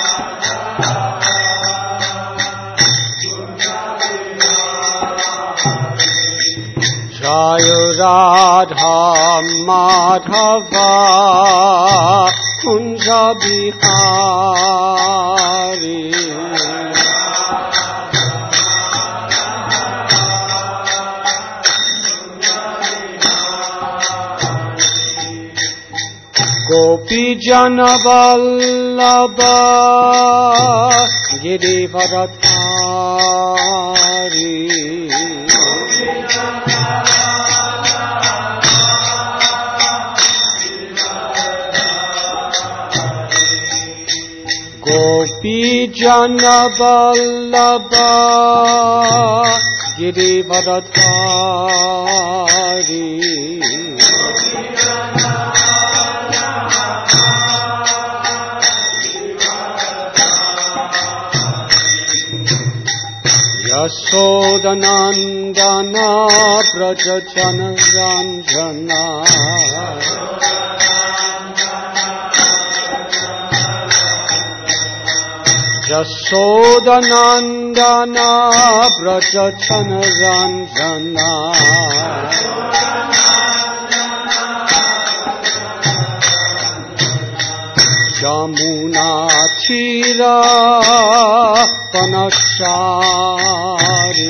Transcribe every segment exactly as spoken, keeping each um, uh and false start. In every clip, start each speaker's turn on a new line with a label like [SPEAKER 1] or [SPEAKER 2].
[SPEAKER 1] Jai Radha Madhava Kunja Bihari Gopi Jana Vallabha Girivardhari Gopi Jana Vallabha Girivardhari Yashodanandana Brajachana Ranjana Yashodanandana Brajachana Ranjana Yamuna Tira Panashari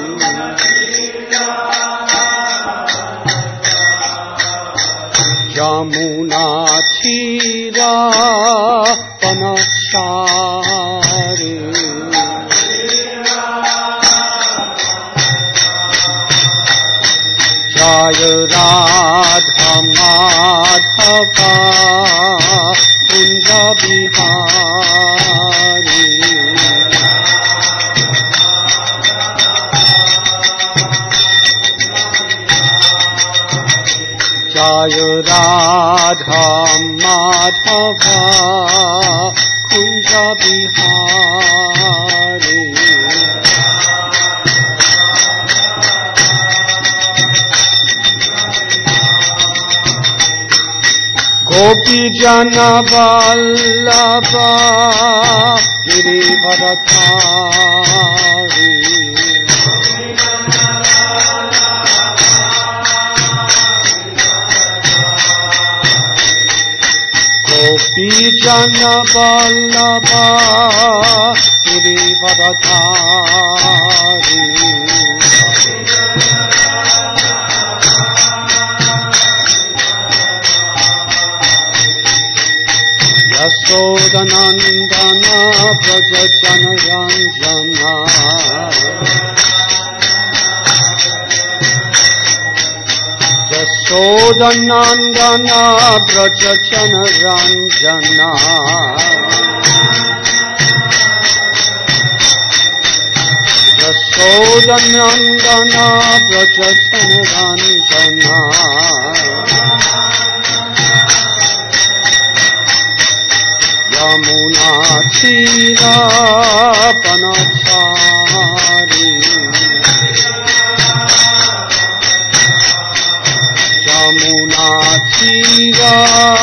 [SPEAKER 1] Yamuna Tira Panashari Jaya Radha Madhava Kunja Bihari Jaya Radha Madhava Kunja Bihari Gopi Jana Vallabha Girivardhari Gopi Jana Vallabha Girivardhari Yashodanandana Brajachana Ranjana Yashodanandana Brajachana Ranjana Yashodanandana Brajachana Ranjana Yamuna Tira Panachari Yamuna Tira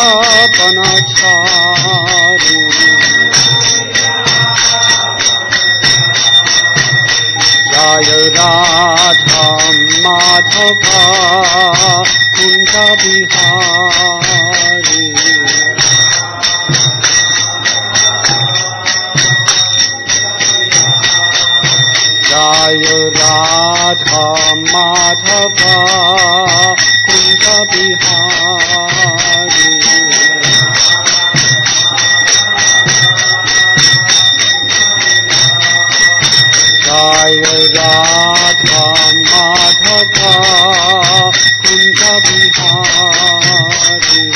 [SPEAKER 1] Panachari Jaya Radha Madhava Kunja Bihari Jaya Radha Madhava Kunja Bihari Jaya Radha Madhava Kunja Bihari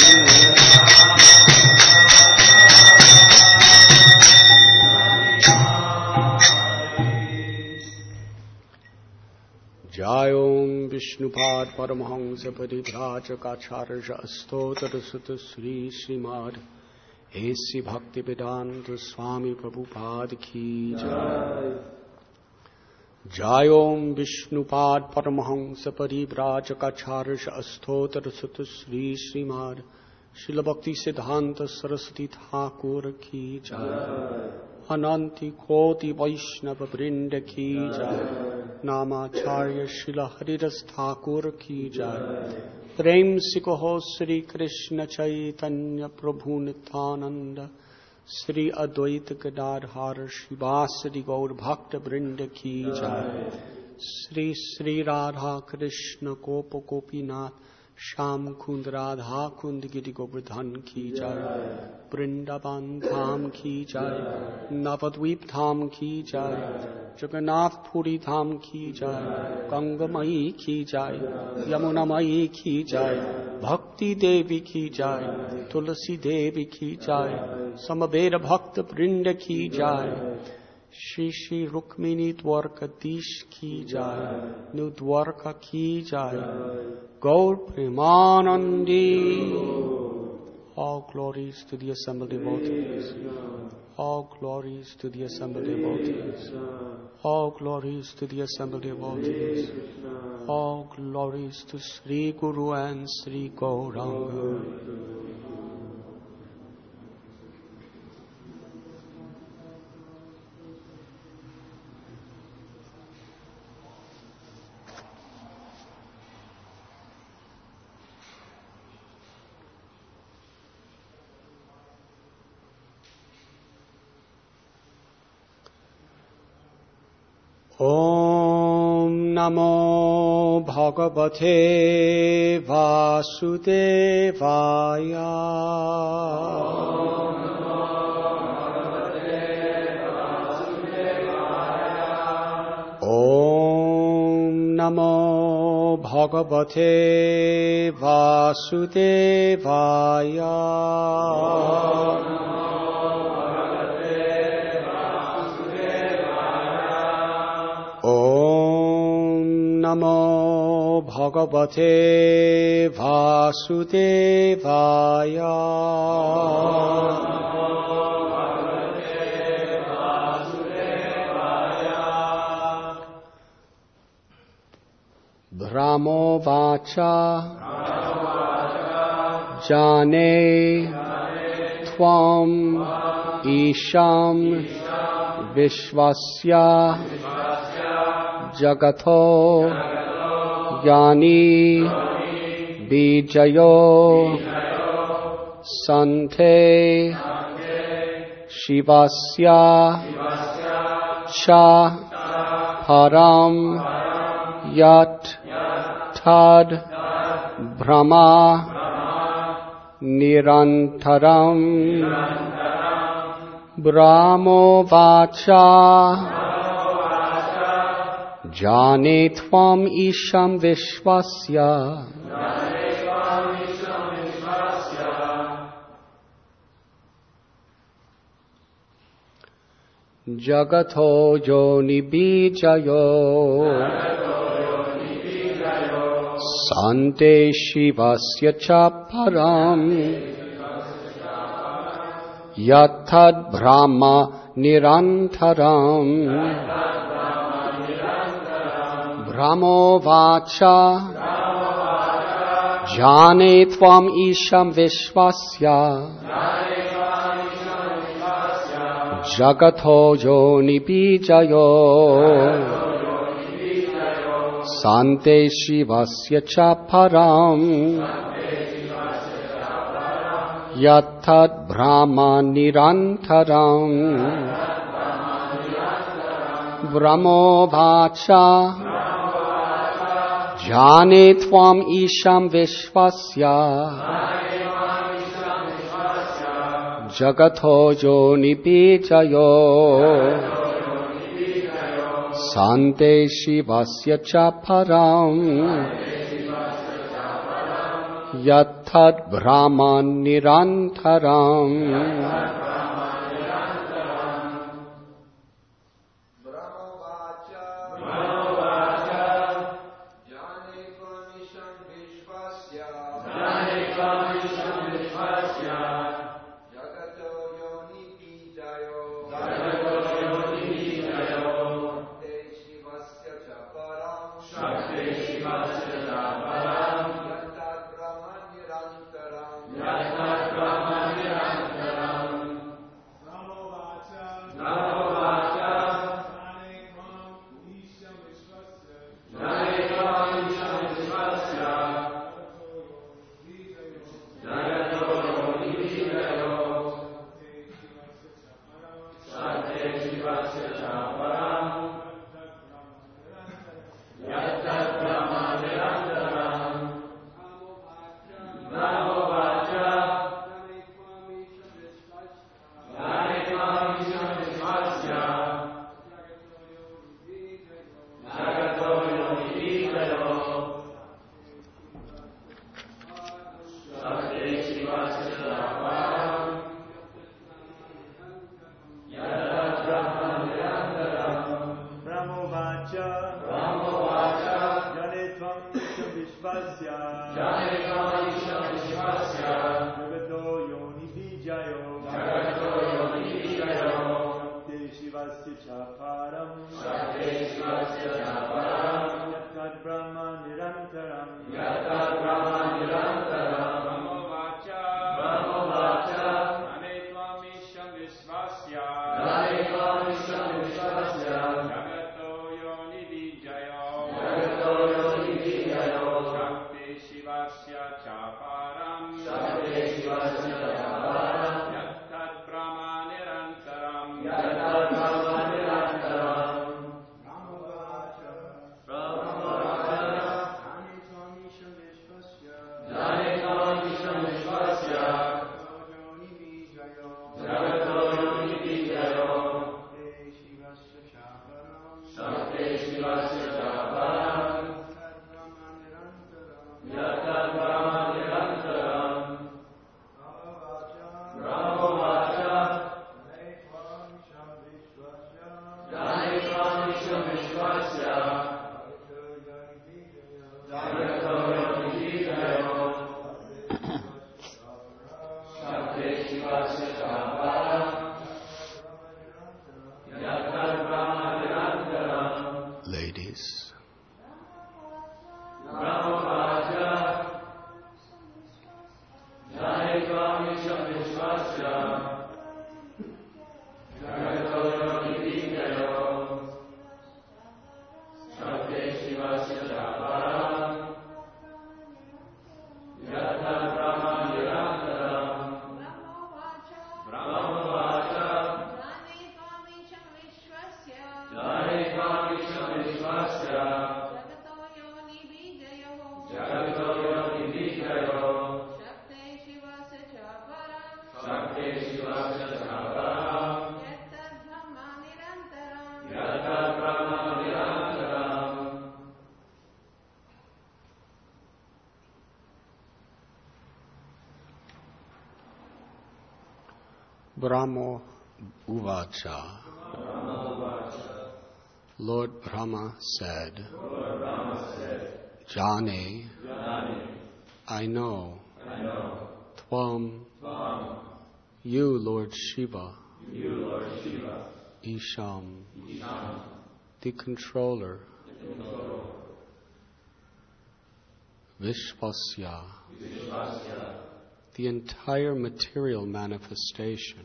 [SPEAKER 1] Jayom Vishnupad Paramahansa Parivrajakaacharya Astotra Sutta Sri Srimad Esi Bhaktivedanta Swami Prabhupada Ki Jai Jayom Vishnupad Paramahansa Parivrajakaacharya Astotra Sutta Sri Srimad Srila भक्ति सिद्धांत सरस्वती ठाकुर की जय। अनंति कोटि वैष्णव वृंद की जय। नामाचार्य श्रील हरिदास ठाकुर की जय। प्रेम से कहो श्री कृष्ण चैतन्य प्रभु नित्यानंद श्री अद्वैत गदाधर श्रीवासदि गौर भक्त वृंद की जय। श्री श्री राधा कृष्ण गोप गोपीनाथ श्याम कुंद राधा कुंद गिरि गोवर्धन की जय। वृंदावन धाम की जय। नवद्वीप धाम की जय। जगन्नाथपुरी धाम की जय। गंगमयी की जय। यमुनामयी की जय। भक्ति देवी की जय। तुलसी देवी की जय। समवेत भक्त वृंद की जय। श्री श्री रुक्मिणी द्वारकाधीश की जय। न्यू द्वारका की जय। गौर Premanandi. All glories to the assembled devotees. All glories to the assembled devotees. All glories to the assembled devotees. All glories to Sri Guru and Sri Gauranga. Om Namo Bhagavate Vasudevaya. Om Namo Bhagavate Vasudevaya. Om Namo Bhagavate Vasudevaya. Brahmo Vacha Jane Tvam Isham Vishwasya Jagato Yani Bijayo Sante Shivasya Cha Param Yat Tad Brahma Nirantaram Brahmo Vacha Jane Tvam Isham Vishwasya. Jagato Joni Bijayo Sante Shivasya Chaparam Yatad Brahma Nirantaram Brahmo Vacha Jane Tvam Isham Vishwasya Jagato Joni Bijayo Sante Shivasya Chaparam Yatad Brahma Nirantaram Brahmo Vacha Jane Tvam Isham Vishwasya Jagato Joni Bijayo Sante Shivasya Chaparam Yatad Brahma Nirantaram
[SPEAKER 2] Yatad Shivasya Chaparam
[SPEAKER 3] Shakti Shivasya Chaparam
[SPEAKER 2] Yatad Brahma Nirantaram
[SPEAKER 3] Yatad Brahma Nirantaram
[SPEAKER 4] Brahmo Vacha
[SPEAKER 3] Brahmo Vacha
[SPEAKER 4] Ane Tvamisham Visvasya
[SPEAKER 3] Nani Tvamisham Vishvasya
[SPEAKER 4] Jagato Yoni Vijayo
[SPEAKER 3] Jagato Yoni Vijayo
[SPEAKER 4] Shakti Shivasya Chaparam
[SPEAKER 3] Shakti Shivasya Chaparam
[SPEAKER 4] Yatad Brahma Nirantaram
[SPEAKER 3] Yatad Brahma Nirantaram
[SPEAKER 2] Brahma Vacha
[SPEAKER 3] Brahmo Vacha
[SPEAKER 2] Nani Tvamisham Vishvasya
[SPEAKER 3] Nani Tvamisham Vishvasya
[SPEAKER 2] Yoni Vijayo
[SPEAKER 3] Jagato Yoni Vijayo
[SPEAKER 2] Shivasya Chaparam
[SPEAKER 3] Shakti Shivasya Chaparam Yatad Brahma Nirantaram Brahmo Vacha Nani Tvamisham Vishvasya Jagato Yoni Vijayo Shakti Shivasya Chaparam Yatad Brahma Nirantaram
[SPEAKER 1] Ladies,
[SPEAKER 3] Brahmo Vacha Nani Tvamisham Vishvasya Jagato Yoni Vijayo Shakti Shivasya Chaparam Yatad Brahma Nirantaram Brahmo Vacha Nani Tvamisham Vishvasya Jagato Yoni Vijayo Shakti Shivasya Chaparam Yatad Brahma Nirantaram
[SPEAKER 1] Brahmo Uvacha. Lord Brahma said, Jane, I know, Tvam, you, Lord Shiva, Isham, the controller, Vishvasya, the entire material manifestation,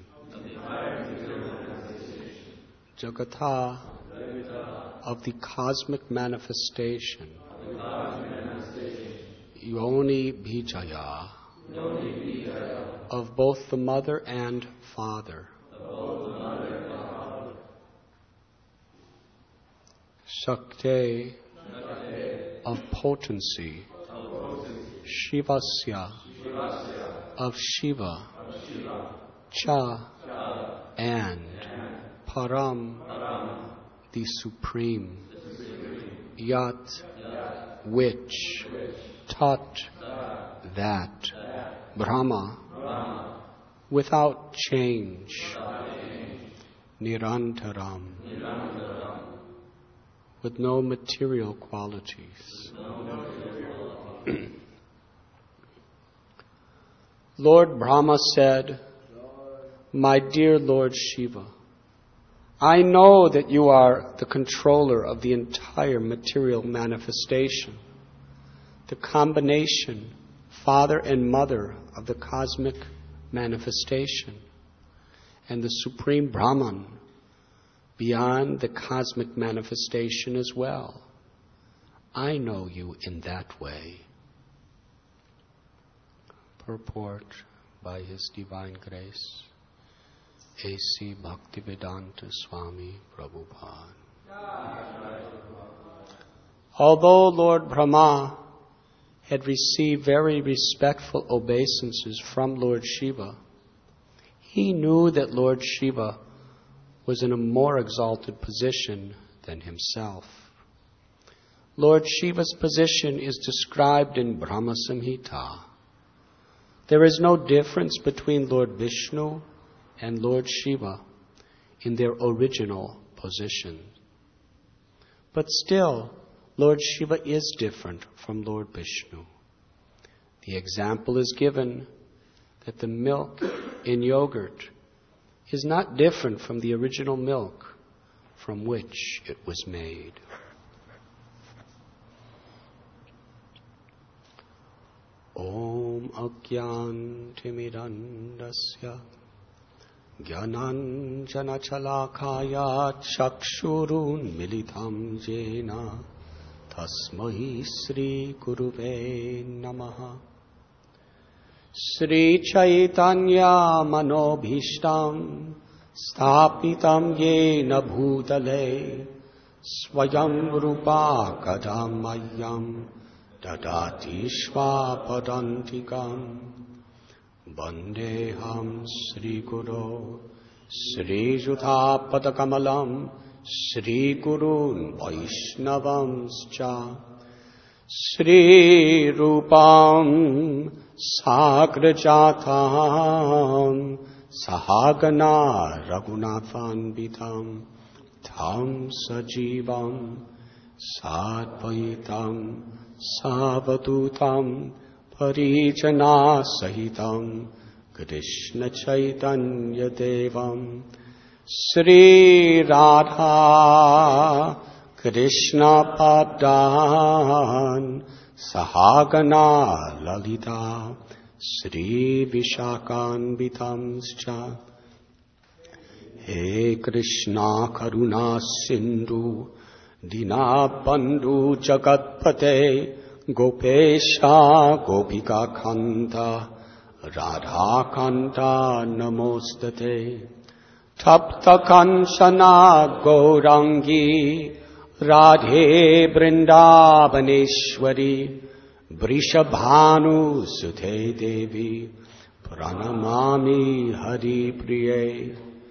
[SPEAKER 1] Jagata, of the cosmic manifestation, Yoni Bijaya, of both the mother and father, Shakti, of potency, Shivasya, of Shiva, Cha, and Param, the supreme, Yat, which, Tat, that, Brahma, without change, Nirantaram, with no material qualities. Lord Brahma said, My dear Lord Shiva, I know that you are the controller of the entire material manifestation, the combination, father and mother of the cosmic manifestation, and the supreme Brahman beyond the cosmic manifestation as well. I know you in that way. Purport by His Divine Grace, A C Bhaktivedanta Swami Prabhupada. Although Lord Brahma had received very respectful obeisances from Lord Shiva, he knew that Lord Shiva was in a more exalted position than himself. Lord Shiva's position is described in Brahma Samhita. There is no difference between Lord Vishnu and Lord Shiva in their original position. But still, Lord Shiva is different from Lord Vishnu. The example is given that the milk in yogurt is not different from the original milk from which it was made. Om Ajnantimirandasya Jnananjana Chalakaya Chakshurun Militam Jena Tasmai Sri Gurave Namaha. Sri Chaitanya Manobhishtam Sthapitam Yena Bhutale Swayam Rupa Kadamayam Dadati Swapadantikam Vandeham Sri Guru Sri Juthapadakamalam Sri Gurun Vaishnavamscha Sri Rupam Sagrajatam Sahagana Raghunathanvitam Tam Sajivam Sadvaitam Savadutam Parijana Sahitam Krishna Chaitanya Devam Sri Radha Krishna Padan Sahagana Lalita Sri Vishakanvitamscha. He Krishna Karuna Sindhu Dinabandhu Jagatpate Gopesha Gopika Kanta Radha Kanta Namostate Tapta Kanchana Gaurangi Radhe Vrindavaneshwari Vrishabhanu Sute Devi Pranamami Hari Priye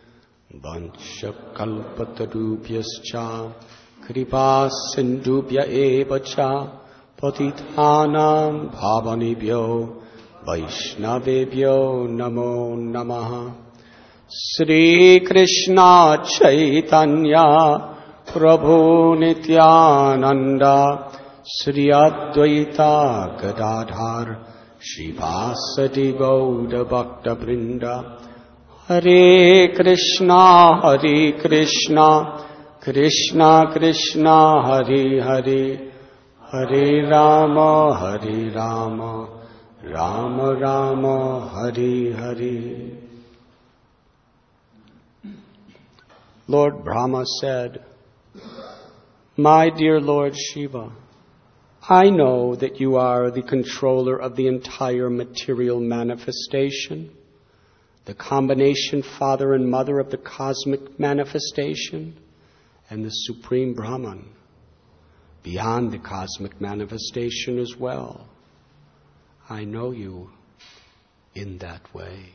[SPEAKER 1] Vanchakalpatarubhyascha Kripa Sindhubhya Evacha Patithanam Bhavanibhyo Vaishnavebhyo Namo Namaha. Sri Krishna Chaitanya Prabhu Nityananda Sri Advaita Gadadhar Shivasati Gauda Bhakta Vrinda. Hare Krishna Hare Krishna Krishna Krishna Hare Hare Hare Rama Hare Rama Rama Rama Hare Hare. Lord Brahma said, "My dear Lord Shiva, I know that you are the controller of the entire material manifestation, the combination father and mother of the cosmic manifestation, and the Supreme Brahman, beyond the cosmic manifestation as well. I know you in that way."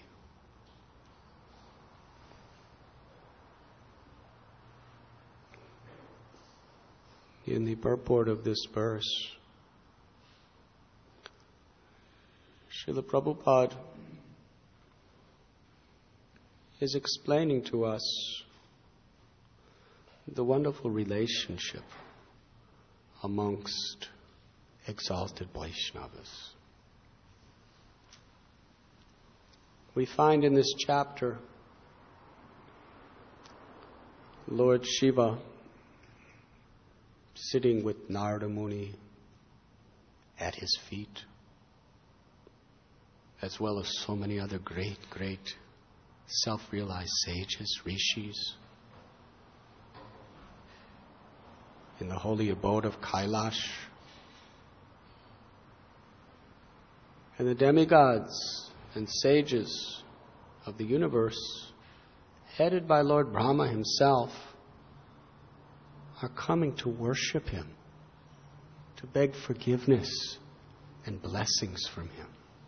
[SPEAKER 1] In the purport of this verse, Srila Prabhupada is explaining to us the wonderful relationship amongst exalted Vaishnavas. We find in this chapter Lord Shiva sitting with Narada Muni at his feet, as well as so many other great, great self-realized sages, rishis, in the holy abode of Kailash. And the demigods and sages of the universe, headed by Lord Brahma himself, are coming to worship him, to beg forgiveness and blessings from him.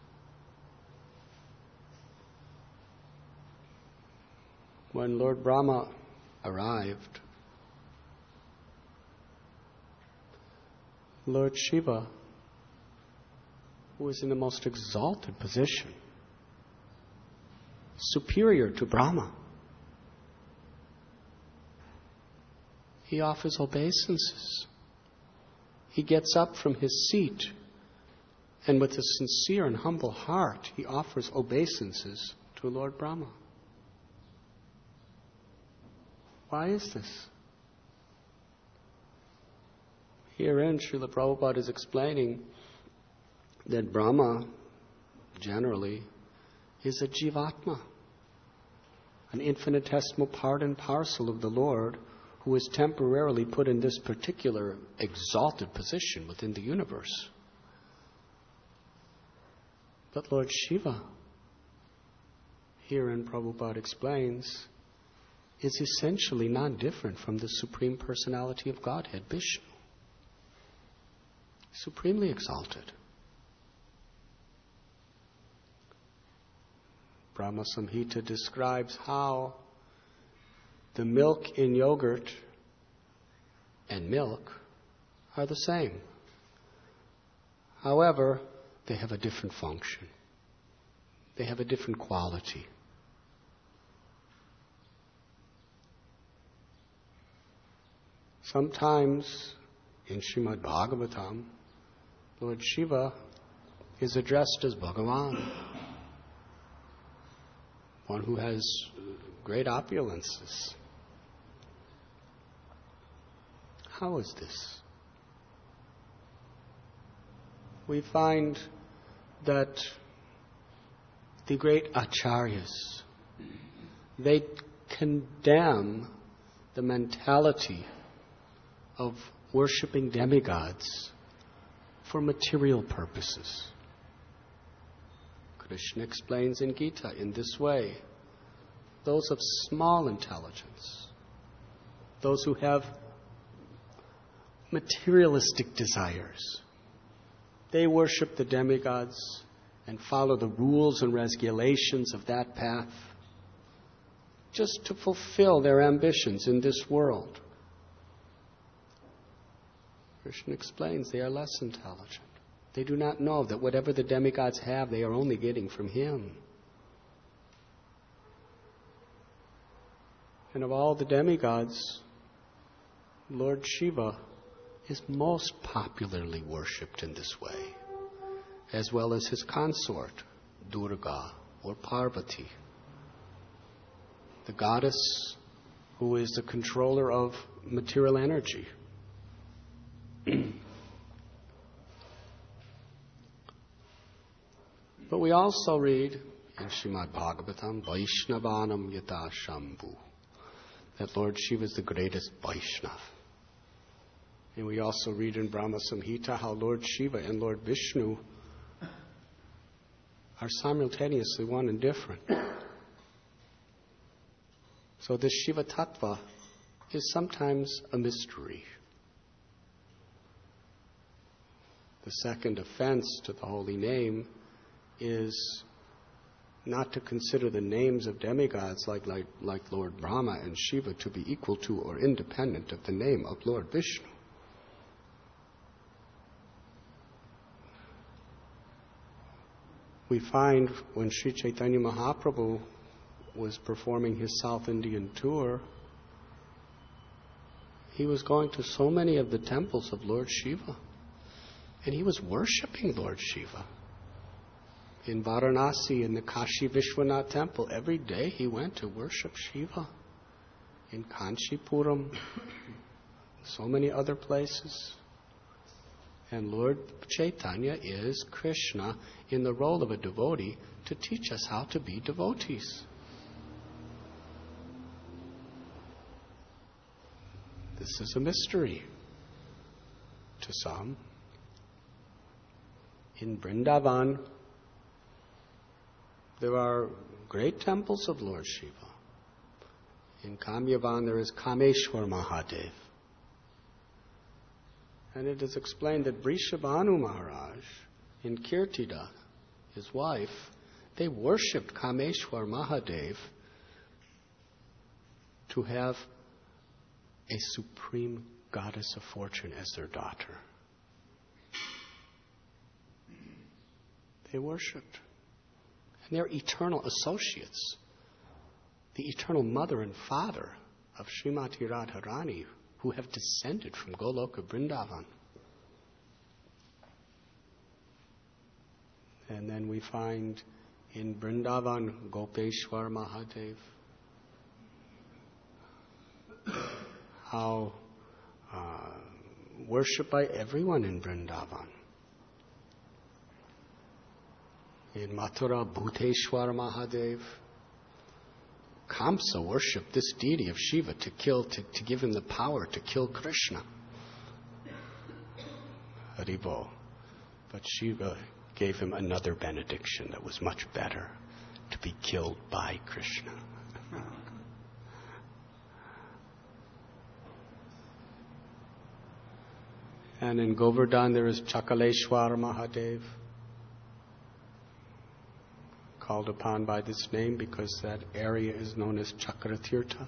[SPEAKER 1] When Lord Brahma arrived, Lord Shiva, who was in the most exalted position, superior to Brahma, he offers obeisances. He gets up from his seat and with a sincere and humble heart, he offers obeisances to Lord Brahma. Why is this? Herein, Srila Prabhupada is explaining that Brahma, generally, is a Jivatma, an infinitesimal part and parcel of the Lord who is temporarily put in this particular exalted position within the universe. But Lord Shiva, herein Prabhupada explains, is essentially not different from the Supreme Personality of Godhead, Vishnu. Supremely exalted. Brahma Samhita describes how the milk in yogurt and milk are the same. However, they have a different function. They have a different quality. Sometimes in Srimad Bhagavatam, Lord Shiva is addressed as Bhagavan, one who has great opulences. How is this? We find that the great acharyas, they condemn the mentality of worshipping demigods for material purposes. Krishna explains in Gita in this way: those of small intelligence, those who have materialistic desires, they worship the demigods and follow the rules and regulations of that path just to fulfill their ambitions in this world. Krishna explains they are less intelligent. They do not know that whatever the demigods have, they are only getting from Him. And of all the demigods, Lord Shiva is most popularly worshipped in this way, as well as his consort, Durga or Parvati, the goddess who is the controller of material energy. But we also read in Srimad Bhagavatam, Vaishnavanam Yata Shambhu, that Lord Shiva is the greatest Vaishnav. And we also read in Brahma Samhita how Lord Shiva and Lord Vishnu are simultaneously one and different. So this Shiva Tattva is sometimes a mystery. The second offense to the holy name is not to consider the names of demigods like, like, like Lord Brahma and Shiva to be equal to or independent of the name of Lord Vishnu. We find when Sri Chaitanya Mahaprabhu was performing his South Indian tour, he was going to so many of the temples of Lord Shiva. And he was worshipping Lord Shiva. In Varanasi, in the Kashi Vishwanath temple, every day he went to worship Shiva. In Kanchipuram, so many other places. And Lord Chaitanya is Krishna in the role of a devotee to teach us how to be devotees. This is a mystery to some. In Vrindavan, there are great temples of Lord Shiva. In Kamyavan, there is Kameshwar Mahadev. And it is explained that Vrishabhanu Maharaj, in Kirtida, his wife, they worshipped Kameshwar Mahadev to have a supreme goddess of fortune as their daughter. They worshipped. And they're eternal associates. The eternal mother and father of Srimati Radharani, who have descended from Goloka Vrindavan. And then we find in Vrindavan Gopeshwar Mahadev, how uh, worshipped by everyone in Vrindavan. In Mathura, Bhuteshwar Mahadev, Kamsa worshipped this deity of Shiva to kill, to, to give him the power to kill Krishna. Haribo. But Shiva gave him another benediction that was much better, to be killed by Krishna. And in Govardhan there is Chakaleshwar Mahadev, called upon by this name because that area is known as Chakratirtha.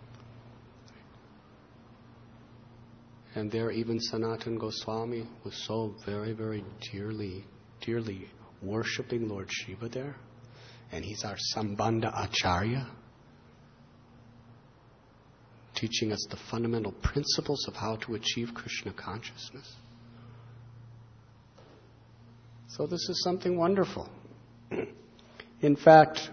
[SPEAKER 1] And there even Sanatana Goswami was so very, very dearly, dearly worshipping Lord Shiva there. And he's our Sambandha Acharya, teaching us the fundamental principles of how to achieve Krishna consciousness. So this is something wonderful. In fact,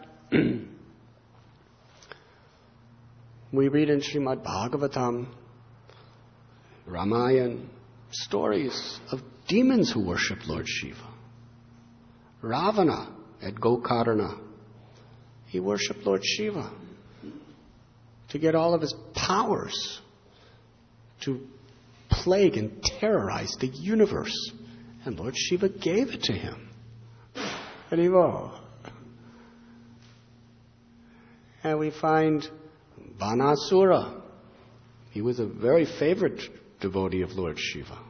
[SPEAKER 1] we read in Srimad Bhagavatam, Ramayana, stories of demons who worship Lord Shiva. Ravana at Gokarna, he worshipped Lord Shiva to get all of his powers to plague and terrorize the universe. And Lord Shiva gave it to him. Haribo. And we find Banasura. He was a very favorite devotee of Lord Shiva.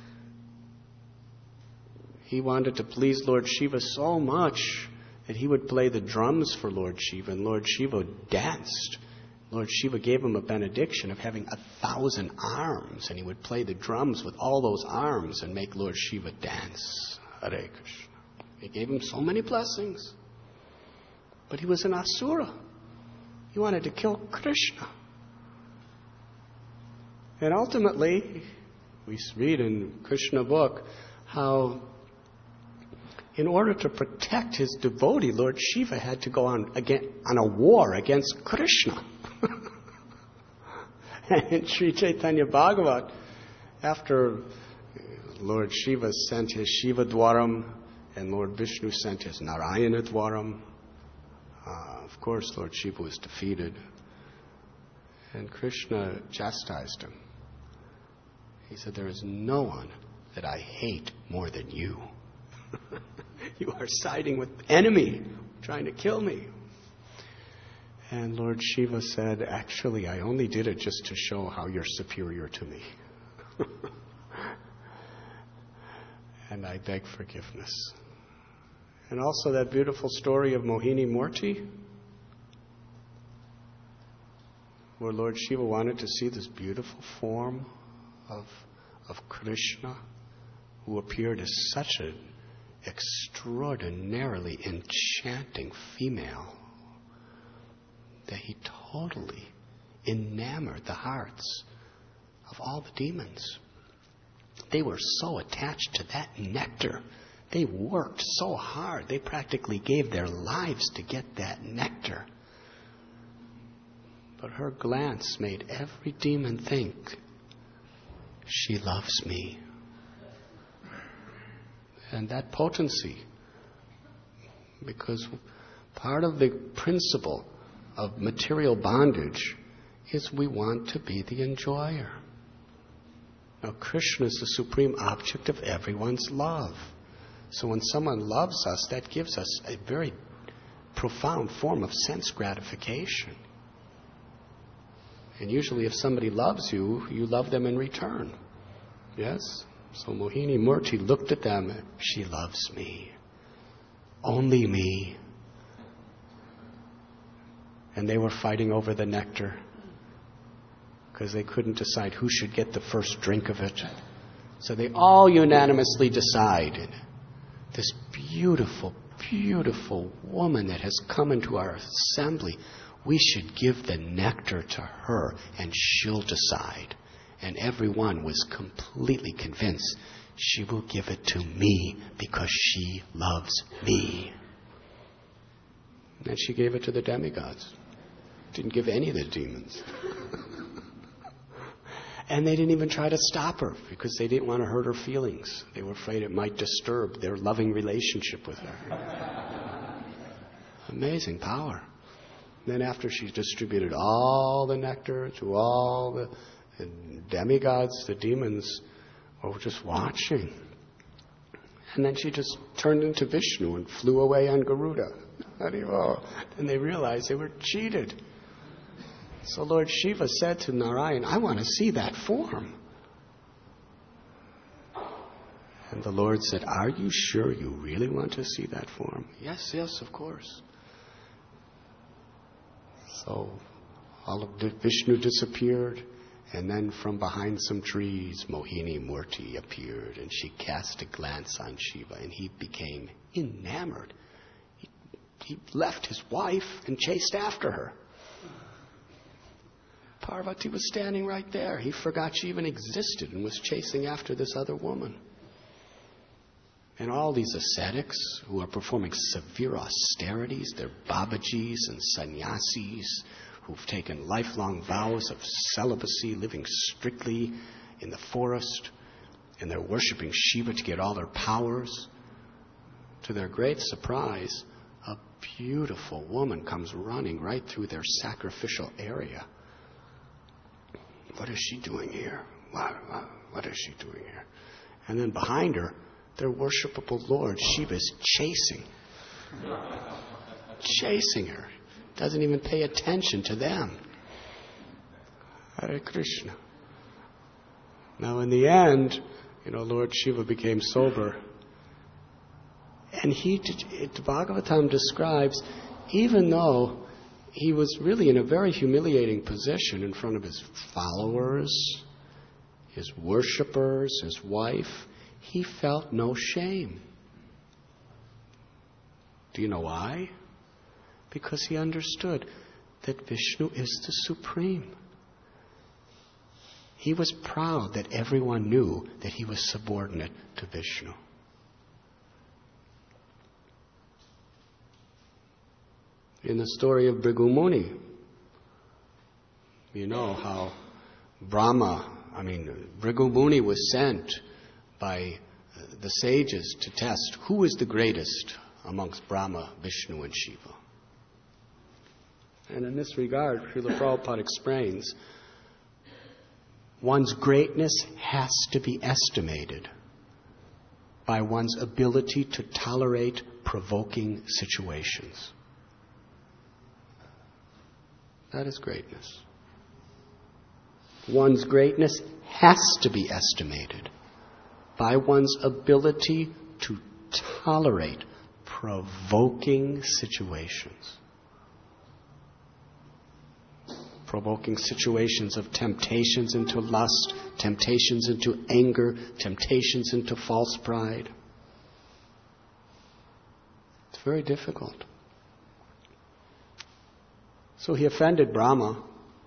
[SPEAKER 1] He wanted to please Lord Shiva so much that he would play the drums for Lord Shiva, and Lord Shiva danced. Lord Shiva gave him a benediction of having a thousand arms, and he would play the drums with all those arms and make Lord Shiva dance. Hare Krishna. He gave him so many blessings. But he was an asura. He wanted to kill Krishna. And ultimately, we read in Krishna book how in order to protect his devotee, Lord Shiva had to go on, again, on a war against Krishna. And in Sri Chaitanya Bhagavat, after Lord Shiva sent his Shiva Dwaram and Lord Vishnu sent his Narayana Dwaram, uh, of course Lord Shiva was defeated. And Krishna chastised him. He said, there is no one that I hate more than you. You are siding with the enemy, trying to kill me. And Lord Shiva said, actually, I only did it just to show how you're superior to me. And I beg forgiveness. And also that beautiful story of Mohini Murti, where Lord Shiva wanted to see this beautiful form of, of Krishna, who appeared as such an extraordinarily enchanting female, that he totally enamored the hearts of all the demons. They were so attached to that nectar. They worked so hard. They practically gave their lives to get that nectar. But her glance made every demon think, she loves me. And that potency, because part of the principle of material bondage is we want to be the enjoyer. Now, Krishna is the supreme object of everyone's love. So when someone loves us, that gives us a very profound form of sense gratification. And usually if somebody loves you, you love them in return. Yes? So Mohini Murti looked at them, she loves me. Only me. And they were fighting over the nectar because they couldn't decide who should get the first drink of it. So they all unanimously decided, this beautiful, beautiful woman that has come into our assembly, we should give the nectar to her and she'll decide. And everyone was completely convinced she will give it to me because she loves me. And she gave it to the demigods. Didn't give any of the demons. And they didn't even try to stop her because they didn't want to hurt her feelings. They were afraid it might disturb their loving relationship with her. Amazing power. And then after she distributed all the nectar to all the, the demigods, the demons were just watching. And then she just turned into Vishnu and flew away on Garuda. And they realized they were cheated. So Lord Shiva said to Narayan, I want to see that form. And the Lord said, are you sure you really want to see that form? Yes, yes, of course. So all of Vishnu disappeared, and then from behind some trees, Mohini Murti appeared, and she cast a glance on Shiva, and he became enamored. He, he left his wife and chased after her. Parvati was standing right there. He forgot she even existed and was chasing after this other woman. And all these ascetics who are performing severe austerities, they're Babajis and sannyasis who've taken lifelong vows of celibacy, living strictly in the forest, and they're worshiping Shiva to get all their powers. To their great surprise, a beautiful woman comes running right through their sacrificial area. What is she doing here? What, what, what is she doing here? And then behind her, their worshipable Lord, Shiva, is chasing. Chasing her. Doesn't even pay attention to them. Hare Krishna. Now in the end, you know, Lord Shiva became sober. And he, the Bhagavatam describes, even though he was really in a very humiliating position in front of his followers, his worshippers, his wife, he felt no shame. Do you know why? Because he understood that Vishnu is the Supreme. He was proud that everyone knew that he was subordinate to Vishnu. In the story of Bhrigu Muni, you know how Brahma, I mean, Bhrigu Muni was sent by the sages to test who is the greatest amongst Brahma, Vishnu, and Shiva. And in this regard, Srila Prabhupada explains, one's greatness has to be estimated by one's ability to tolerate provoking situations. That is greatness. One's greatness has to be estimated by one's ability to tolerate provoking situations. Provoking situations of temptations into lust, temptations into anger, temptations into false pride. It's very difficult. So he offended Brahma,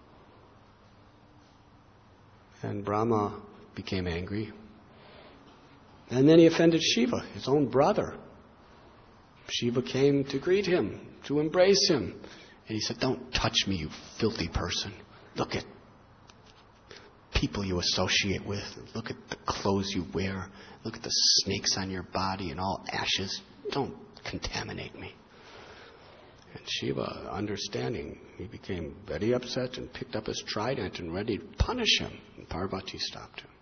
[SPEAKER 1] and Brahma became angry. And then he offended Shiva, his own brother. Shiva came to greet him, to embrace him. And he said, don't touch me, you filthy person. Look at people you associate with. Look at the clothes you wear. Look at the snakes on your body and all ashes. Don't contaminate me. And Shiva, understanding, he became very upset and picked up his trident and ready to punish him. And Parvati stopped him.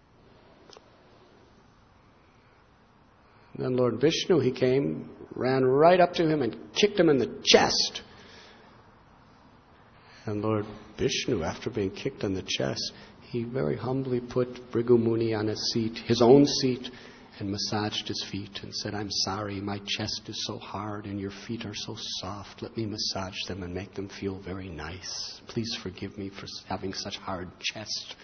[SPEAKER 1] And then Lord Vishnu, he came, ran right up to him and kicked him in the chest. And Lord Vishnu, after being kicked in the chest, he very humbly put Bhrigu Muni on his seat, his own seat, and massaged his feet and said, I'm sorry, my chest is so hard and your feet are so soft. Let me massage them and make them feel very nice. Please forgive me for having such hard chest.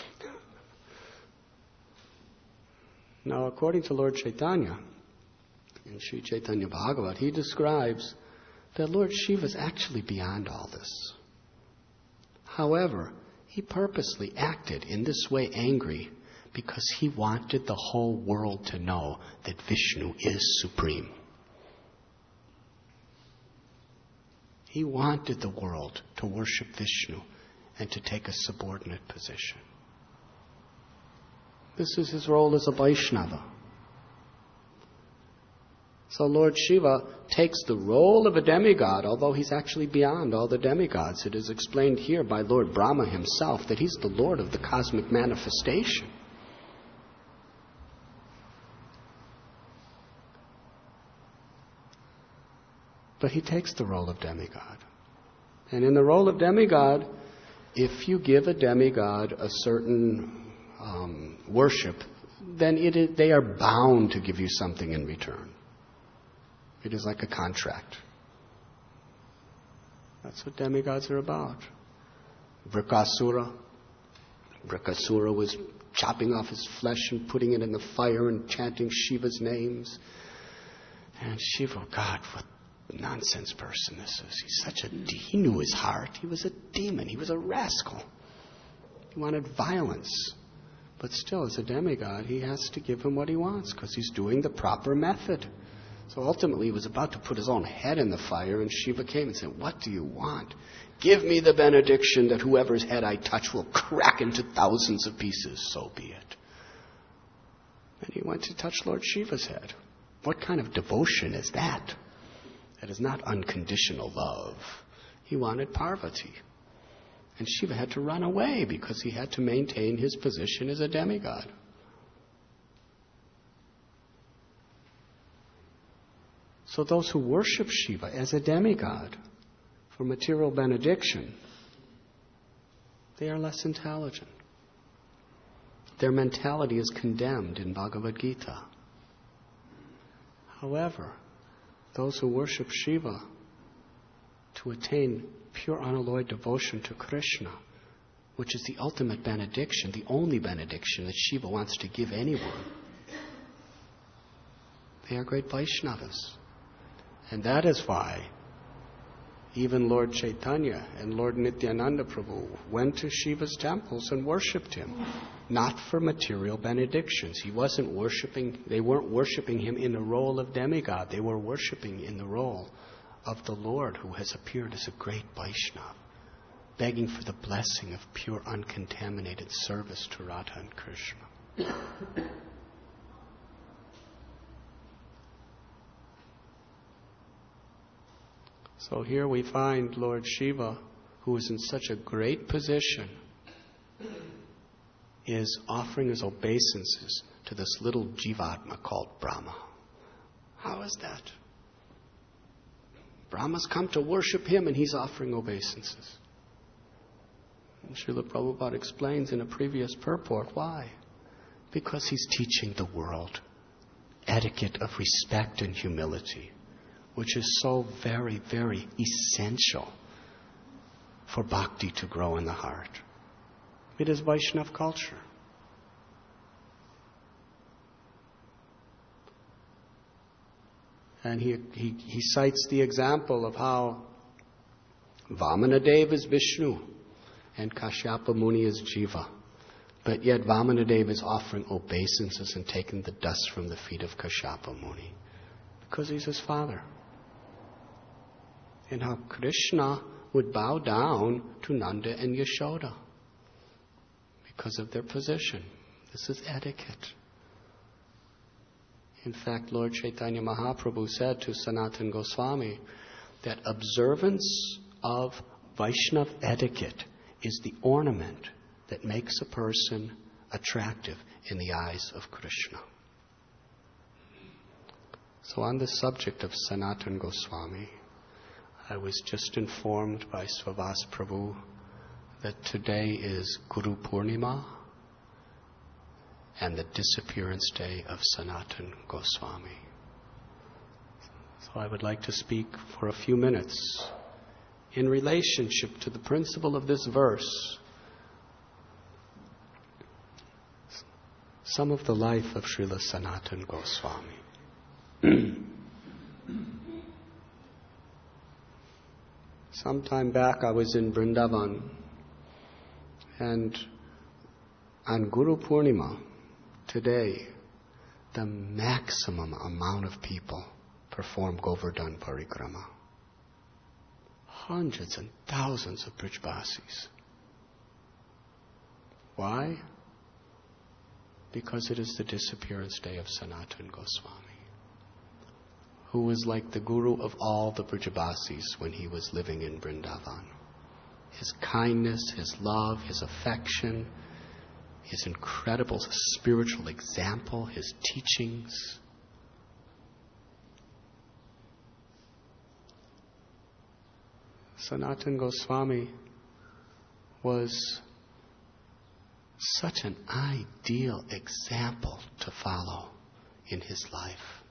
[SPEAKER 1] Now, according to Lord Chaitanya, in Sri Chaitanya Bhagavat, he describes that Lord Shiva is actually beyond all this. However, he purposely acted in this way angry because he wanted the whole world to know that Vishnu is supreme. He wanted the world to worship Vishnu and to take a subordinate position. This is his role as a Vaishnava. So Lord Shiva takes the role of a demigod, although he's actually beyond all the demigods. It is explained here by Lord Brahma himself that he's the Lord of the cosmic manifestation. But he takes the role of demigod. And in the role of demigod, if you give a demigod a certain um, worship, then it is, they are bound to give you something in return. It is like a contract. That's what demigods are about. Vrikasura. Vrikasura was chopping off his flesh and putting it in the fire and chanting Shiva's names. And Shiva, God, what nonsense person this is. He's such a... De- he knew his heart. He was a demon. He was a rascal. He wanted violence. But still, as a demigod, he has to give him what he wants because he's doing the proper method. So ultimately, he was about to put his own head in the fire, and Shiva came and said, what do you want? Give me the benediction that whoever's head I touch will crack into thousands of pieces. So be it. And he went to touch Lord Shiva's head. What kind of devotion is that? That is not unconditional love. He wanted Parvati. And Shiva had to run away because he had to maintain his position as a demigod. So those who worship Shiva as a demigod for material benediction, they are less intelligent. Their mentality is condemned in Bhagavad Gita. However, those who worship Shiva to attain pure unalloyed devotion to Krishna, which is the ultimate benediction, the only benediction that Shiva wants to give anyone, they are great Vaishnavas. And that is why even Lord Chaitanya and Lord Nityananda Prabhu went to Shiva's temples and worshipped him, not for material benedictions. He wasn't worshiping, they weren't worshiping him in the role of demigod. They were worshiping in the role of the Lord who has appeared as a great Vaishnava, begging for the blessing of pure, uncontaminated service to Radha and Krishna. So here we find Lord Shiva, who is in such a great position, is offering his obeisances to this little Jivatma called Brahma. How is that? Brahma's come to worship him and he's offering obeisances. And Srila Prabhupada explains in a previous purport why. Because he's teaching the world etiquette of respect and humility, which is so very, very essential for bhakti to grow in the heart. It is Vaishnava culture. And he, he, he cites the example of how Vamanadeva is Vishnu and Kashyapa Muni is Jiva. But yet Vamanadeva is offering obeisances and taking the dust from the feet of Kashyapa Muni because he's his father. And how Krishna would bow down to Nanda and Yashoda because of their position. This is etiquette. In fact, Lord Chaitanya Mahaprabhu said to Sanatana Goswami that observance of Vaishnava etiquette is the ornament that makes a person attractive in the eyes of Krishna. So on the subject of Sanatana Goswami, I was just informed by Svavas Prabhu that today is Guru Purnima and the disappearance day of Sanatana Goswami. So I would like to speak for a few minutes in relationship to the principle of this verse, some of the life of Srila Sanatana Goswami. Some time back I was in Vrindavan, and on Guru Purnima, today, the maximum amount of people perform Govardhan Parikrama. Hundreds and thousands of Brijbasis. Why? because it is the disappearance day of Sanatan Goswami, who was like the guru of all the Brijabasis when he was living in Vrindavan. His kindness, his love, his affection, his incredible spiritual example, his teachings. Sanatan Goswami was such an ideal example to follow in his life.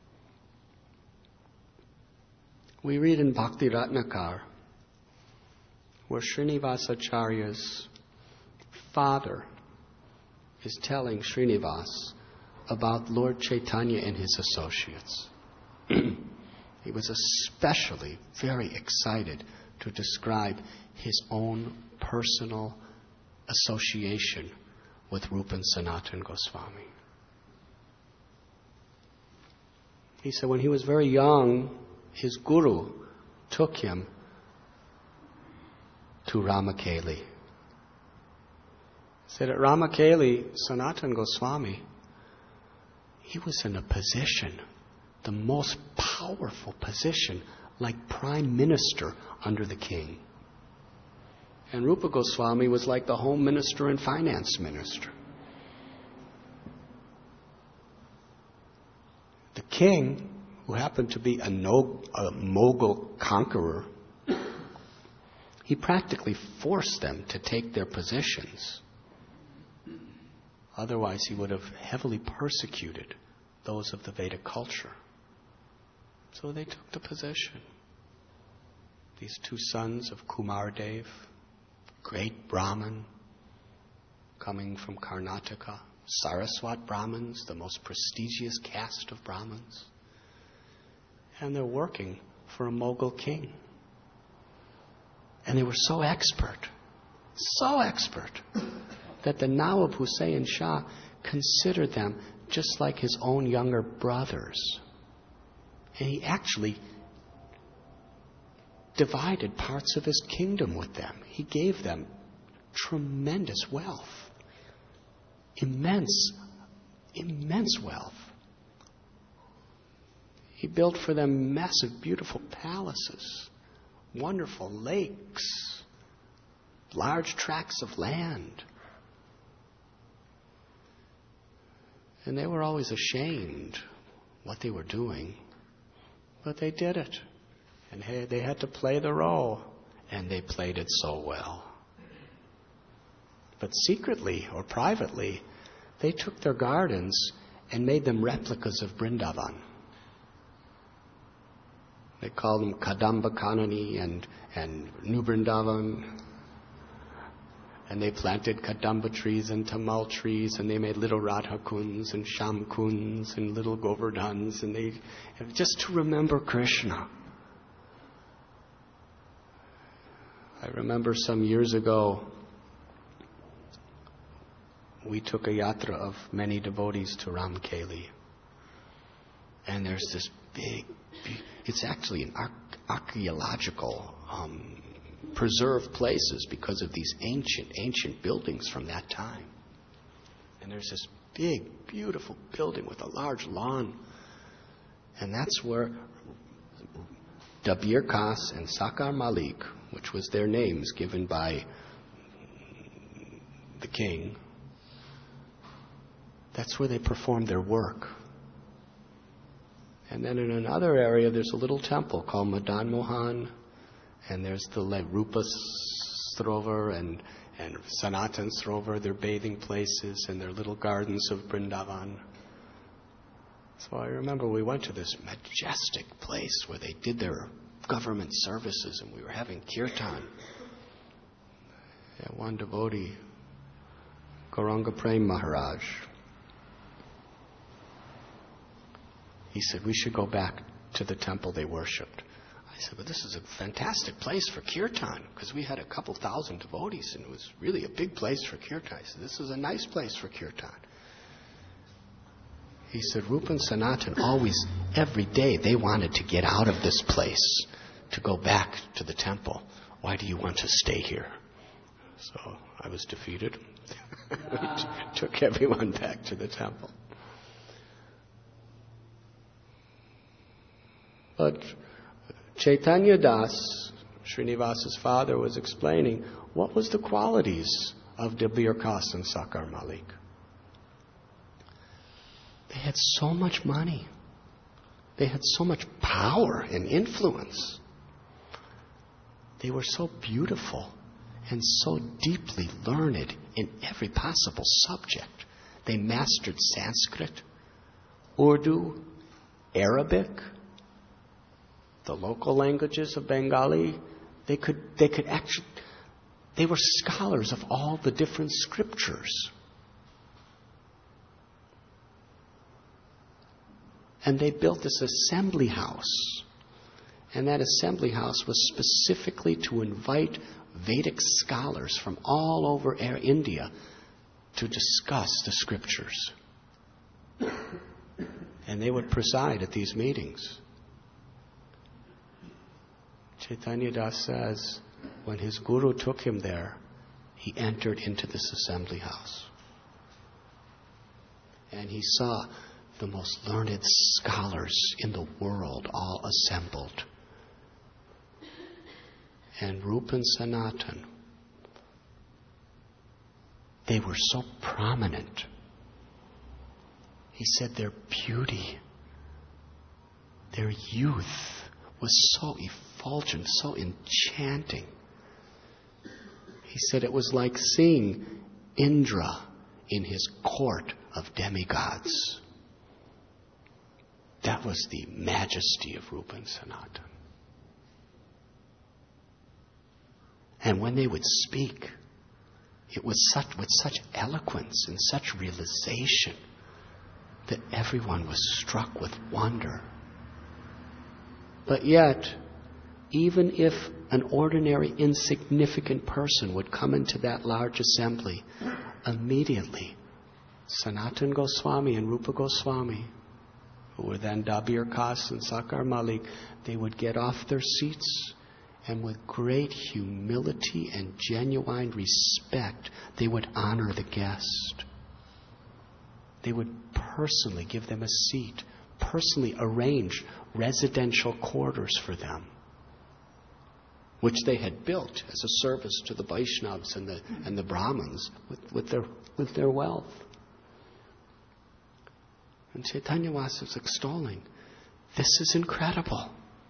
[SPEAKER 1] We read in Bhakti Ratnakar where Srinivasacharya's father is telling Srinivas about Lord Chaitanya and his associates. He was especially very excited to describe his own personal association with Rupa and Sanatan Goswami. He said when he was very young, his guru took him to Ramakeli. He said at Ramakeli, Sanatan Goswami, he was in a position, the most powerful position, like prime minister under the king. And Rupa Goswami was like the home minister and finance minister. The king, who happened to be a, no, a Mughal conqueror, he practically forced them to take their positions. Otherwise, he would have heavily persecuted those of the Vedic culture. So they took the position. These two sons of Kumardev, great Brahmin, coming from Karnataka, Saraswat Brahmins, the most prestigious caste of Brahmins. And they're working for a Mughal king. And they were so expert, so expert, that the Nawab Hussain Shah considered them just like his own younger brothers. And he actually divided parts of his kingdom with them. He gave them tremendous wealth. Immense, immense wealth. He built for them massive, beautiful palaces, wonderful lakes, large tracts of land. And they were always ashamed what they were doing. But they did it. And they had to play the role. And they played it so well. But secretly or privately, they took their gardens and made them replicas of Vrindavan. They called them Kadamba Kanani and, and New Vrindavan. And they planted Kadamba trees and Tamal trees, and they made little Radha Kunds and Sham Kunds and little Govardhans, and they just to remember Krishna. I remember some years ago, we took a yatra of many devotees to Ramakeli. And there's this big, big it's actually an archaeological um, preserved places because of these ancient, ancient buildings from that time. And there's this big, beautiful building with a large lawn. And that's where Dabir Khas and Sakar Malik, which was their names given by the king, that's where they performed their work. And then in another area, there's a little temple called Madan Mohan, and there's the like, Rupa Srovar and, and Sanatan Srovar, their bathing places, and their little gardens of Vrindavan. So I remember we went to this majestic place where they did their government services, and we were having kirtan. And one devotee, Gauranga Prem Maharaj, he said, we should go back to the temple they worshipped. I said, but this is a fantastic place for kirtan, because we had a couple thousand devotees, and it was really a big place for kirtan. I said, this is a nice place for kirtan. He said, Rupa and Sanatan always, every day, they wanted to get out of this place, to go back to the temple. Why do you want to stay here? So I was defeated. He took everyone back to the temple. But Chaitanya Das, Srinivasa's father, was explaining what was the qualities of Dabir Khas and Sakar Malik. They had so much money. They had so much power and influence. They were so beautiful and so deeply learned in every possible subject. They mastered Sanskrit, Urdu, Arabic, the local languages of Bengali. They could, they could actually, they were scholars of all the different scriptures. And they built this assembly house. And that assembly house was specifically to invite Vedic scholars from all over India to discuss the scriptures. And they would preside at these meetings. Chaitanya Das says, when his guru took him there, he entered into this assembly house. And he saw the most learned scholars in the world all assembled. And Rupa and Sanatan, they were so prominent. He said their beauty, their youth was so effulgent, so enchanting. He said it was like seeing Indra in his court of demigods. That was the majesty of Rupa and Sanatan. And when they would speak, it was such, with such eloquence and such realization that everyone was struck with wonder. But yet, even if an ordinary, insignificant person would come into that large assembly, immediately, Sanatan Goswami and Rupa Goswami, who were then Dabir Khas and Sakar Malik, they would get off their seats and with great humility and genuine respect, they would honor the guest. They would personally give them a seat, personally arrange residential quarters for them, which they had built as a service to the Vaishnavas and the, and the Brahmins with, with, their, with their wealth. And Chaitanya was extolling, this is incredible.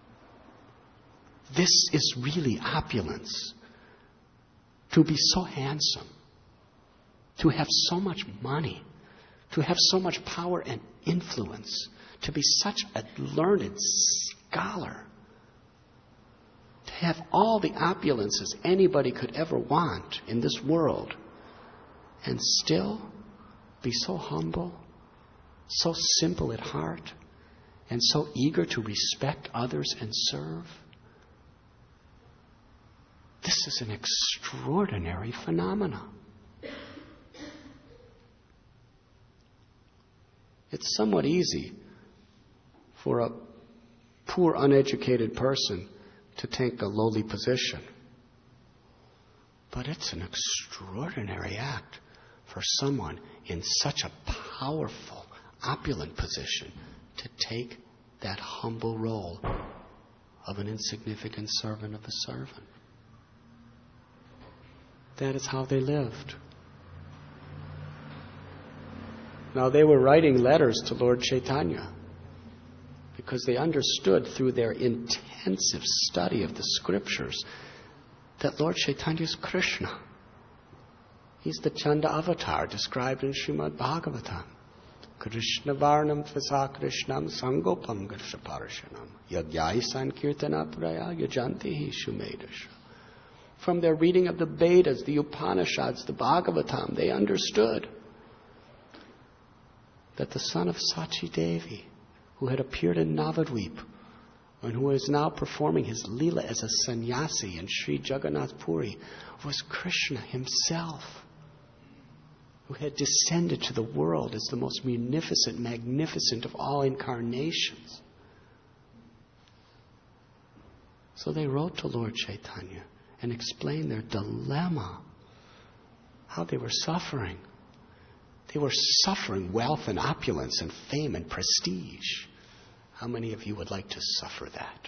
[SPEAKER 1] This is really opulence. To be so handsome, to have so much money, to have so much power and influence, to be such a learned scholar, to have all the opulences anybody could ever want in this world, and still be so humble, so simple at heart, and so eager to respect others and serve. This is an extraordinary phenomenon. It's somewhat easy for a poor, uneducated person to take a lowly position. But it's an extraordinary act for someone in such a powerful, opulent position to take that humble role of an insignificant servant of a servant. That is how they lived. Now, they were writing letters to Lord Chaitanya because they understood through their intensive study of the scriptures that Lord Chaitanya is Krishna. He's the Chanda avatar described in Srimad Bhagavatam. Krishna varnam tvasa krishnam sangopam garshaparashanam yagyai sankirtana praya yajanti shumedasha. From their reading of the Vedas, the Upanishads, the Bhagavatam, they understood that the son of Sachi Devi, who had appeared in Navadvip, and who is now performing his Leela as a sannyasi in Sri Jagannath Puri, was Krishna himself, who had descended to the world as the most munificent, magnificent of all incarnations. So they wrote to Lord Chaitanya and explained their dilemma, how they were suffering. They were suffering wealth and opulence and fame and prestige. How many of you would like to suffer that?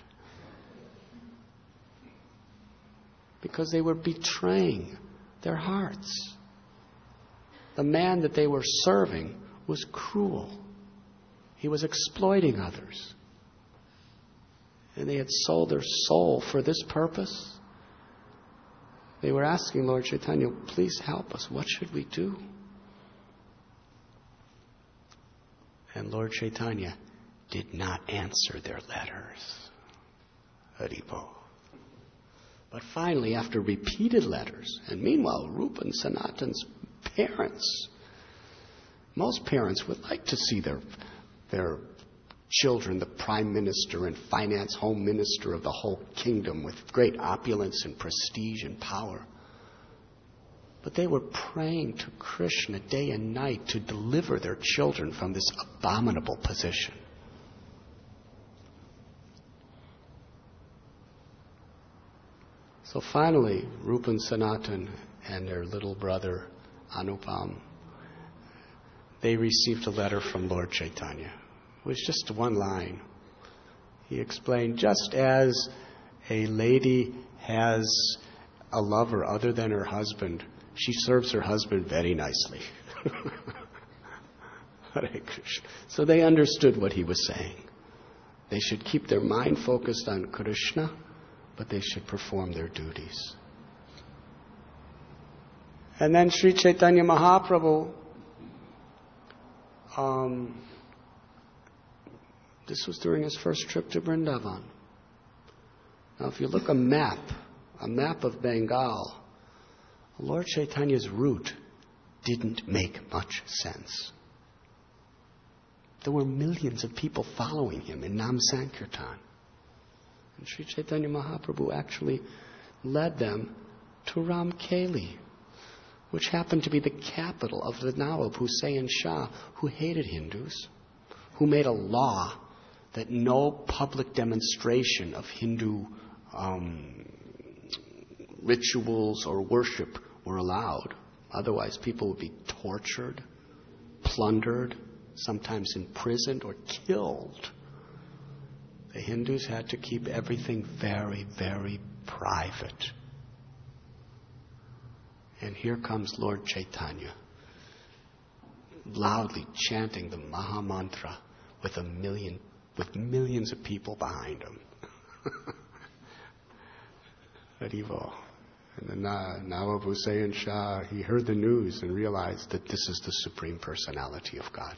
[SPEAKER 1] Because they were betraying their hearts. The man that they were serving was cruel. He was exploiting others. And they had sold their soul for this purpose. They were asking Lord Chaitanya, please help us. What should we do? And Lord Chaitanya did not answer their letters. Haribol. But finally, after repeated letters, and meanwhile, Rupa and Sanatan's parents, most parents would like to see their, their children, the prime minister and finance home minister of the whole kingdom with great opulence and prestige and power. But they were praying to Krishna day and night to deliver their children from this abominable position. So finally, Rupa and Sanatan and their little brother Anupam, they received a letter from Lord Chaitanya. It was just one line. He explained, just as a lady has a lover other than her husband, she serves her husband very nicely. Hare Krishna. So they understood what he was saying. They should keep their mind focused on Krishna, but they should perform their duties. And then Sri Chaitanya Mahaprabhu, um, this was during his first trip to Vrindavan. Now, if you look a map, a map of Bengal, Lord Chaitanya's route didn't make much sense. There were millions of people following him in Nam Sankirtan. And Sri Chaitanya Mahaprabhu actually led them to Ramkeli, which happened to be the capital of the Nawab Hussain Shah, who hated Hindus, who made a law that no public demonstration of Hindu um, rituals or worship were allowed. Otherwise, people would be tortured, plundered, sometimes imprisoned or killed. The Hindus had to keep everything very, very private. And here comes Lord Chaitanya, loudly chanting the Maha Mantra with a million, with millions of people behind him. Haribol. And the Nawab Hussain Shah, he heard the news and realized that this is the Supreme Personality of Godhead.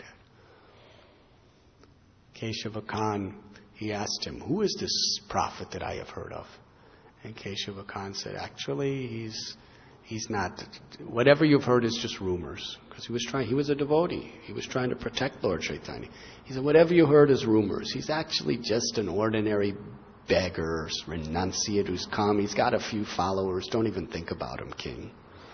[SPEAKER 1] Keshava Khan, he asked him, who is this prophet that I have heard of? And Keshava Khan said, actually, he's he's not, whatever you've heard is just rumors. Because he was trying, he was a devotee. He was trying to protect Lord Chaitanya. He said, whatever you heard is rumors. He's actually just an ordinary beggar, renunciate who's come. He's got a few followers. Don't even think about him, king.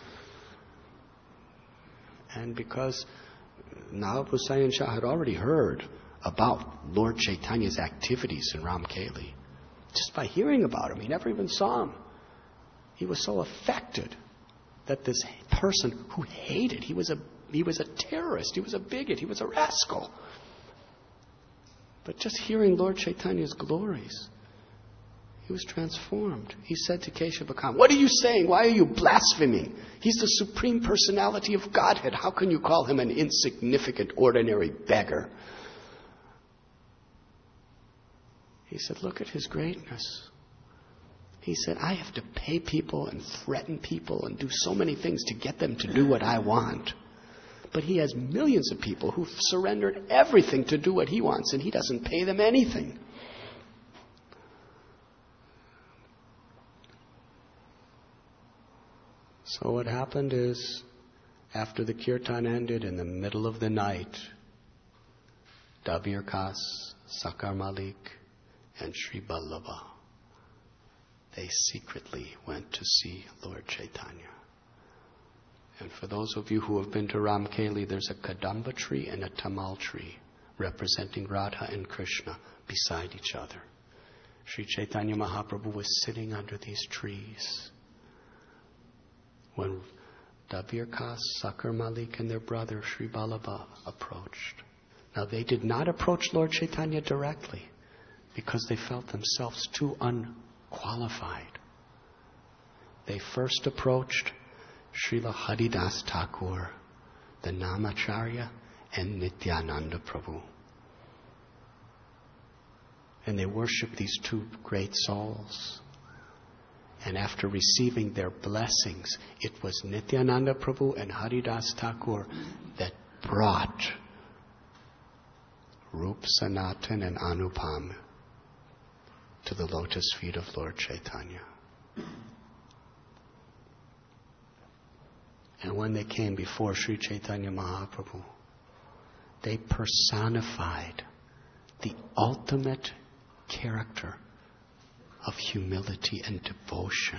[SPEAKER 1] And because Nawab Hussain Shah had already heard about Lord Chaitanya's activities in Ramkeli, just by hearing about him, he never even saw him. He was so affected that this person who hated, he was a he was a terrorist, he was a bigot, he was a rascal. But just hearing Lord Chaitanya's glories, he was transformed. He said to Keshava Khan, what are you saying? Why are you blaspheming? He's the Supreme Personality of Godhead. How can you call him an insignificant, ordinary beggar? He said, look at his greatness. He said, I have to pay people and threaten people and do so many things to get them to do what I want. But he has millions of people who've surrendered everything to do what he wants, and he doesn't pay them anything. So what happened is, after the kirtan ended in the middle of the night, Dabir Khas, Sakar Malik, and Sri Vallabha, they secretly went to see Lord Chaitanya. And for those of you who have been to Ramkeli, there's a Kadamba tree and a Tamal tree representing Radha and Krishna beside each other. Sri Chaitanya Mahaprabhu was sitting under these trees when Dabir Kas, Sakar Malik, and their brother Sri Vallabha approached. Now they did not approach Lord Chaitanya directly because they felt themselves too unqualified. They first approached Srila Haridas Thakur, the Namacharya, and Nityananda Prabhu. And they worshiped these two great souls. And after receiving their blessings, it was Nityananda Prabhu and Haridas Thakur that brought Rup, Sanatan, and Anupam to the lotus feet of Lord Chaitanya. And when they came before Sri Chaitanya Mahaprabhu, they personified the ultimate character of humility and devotion.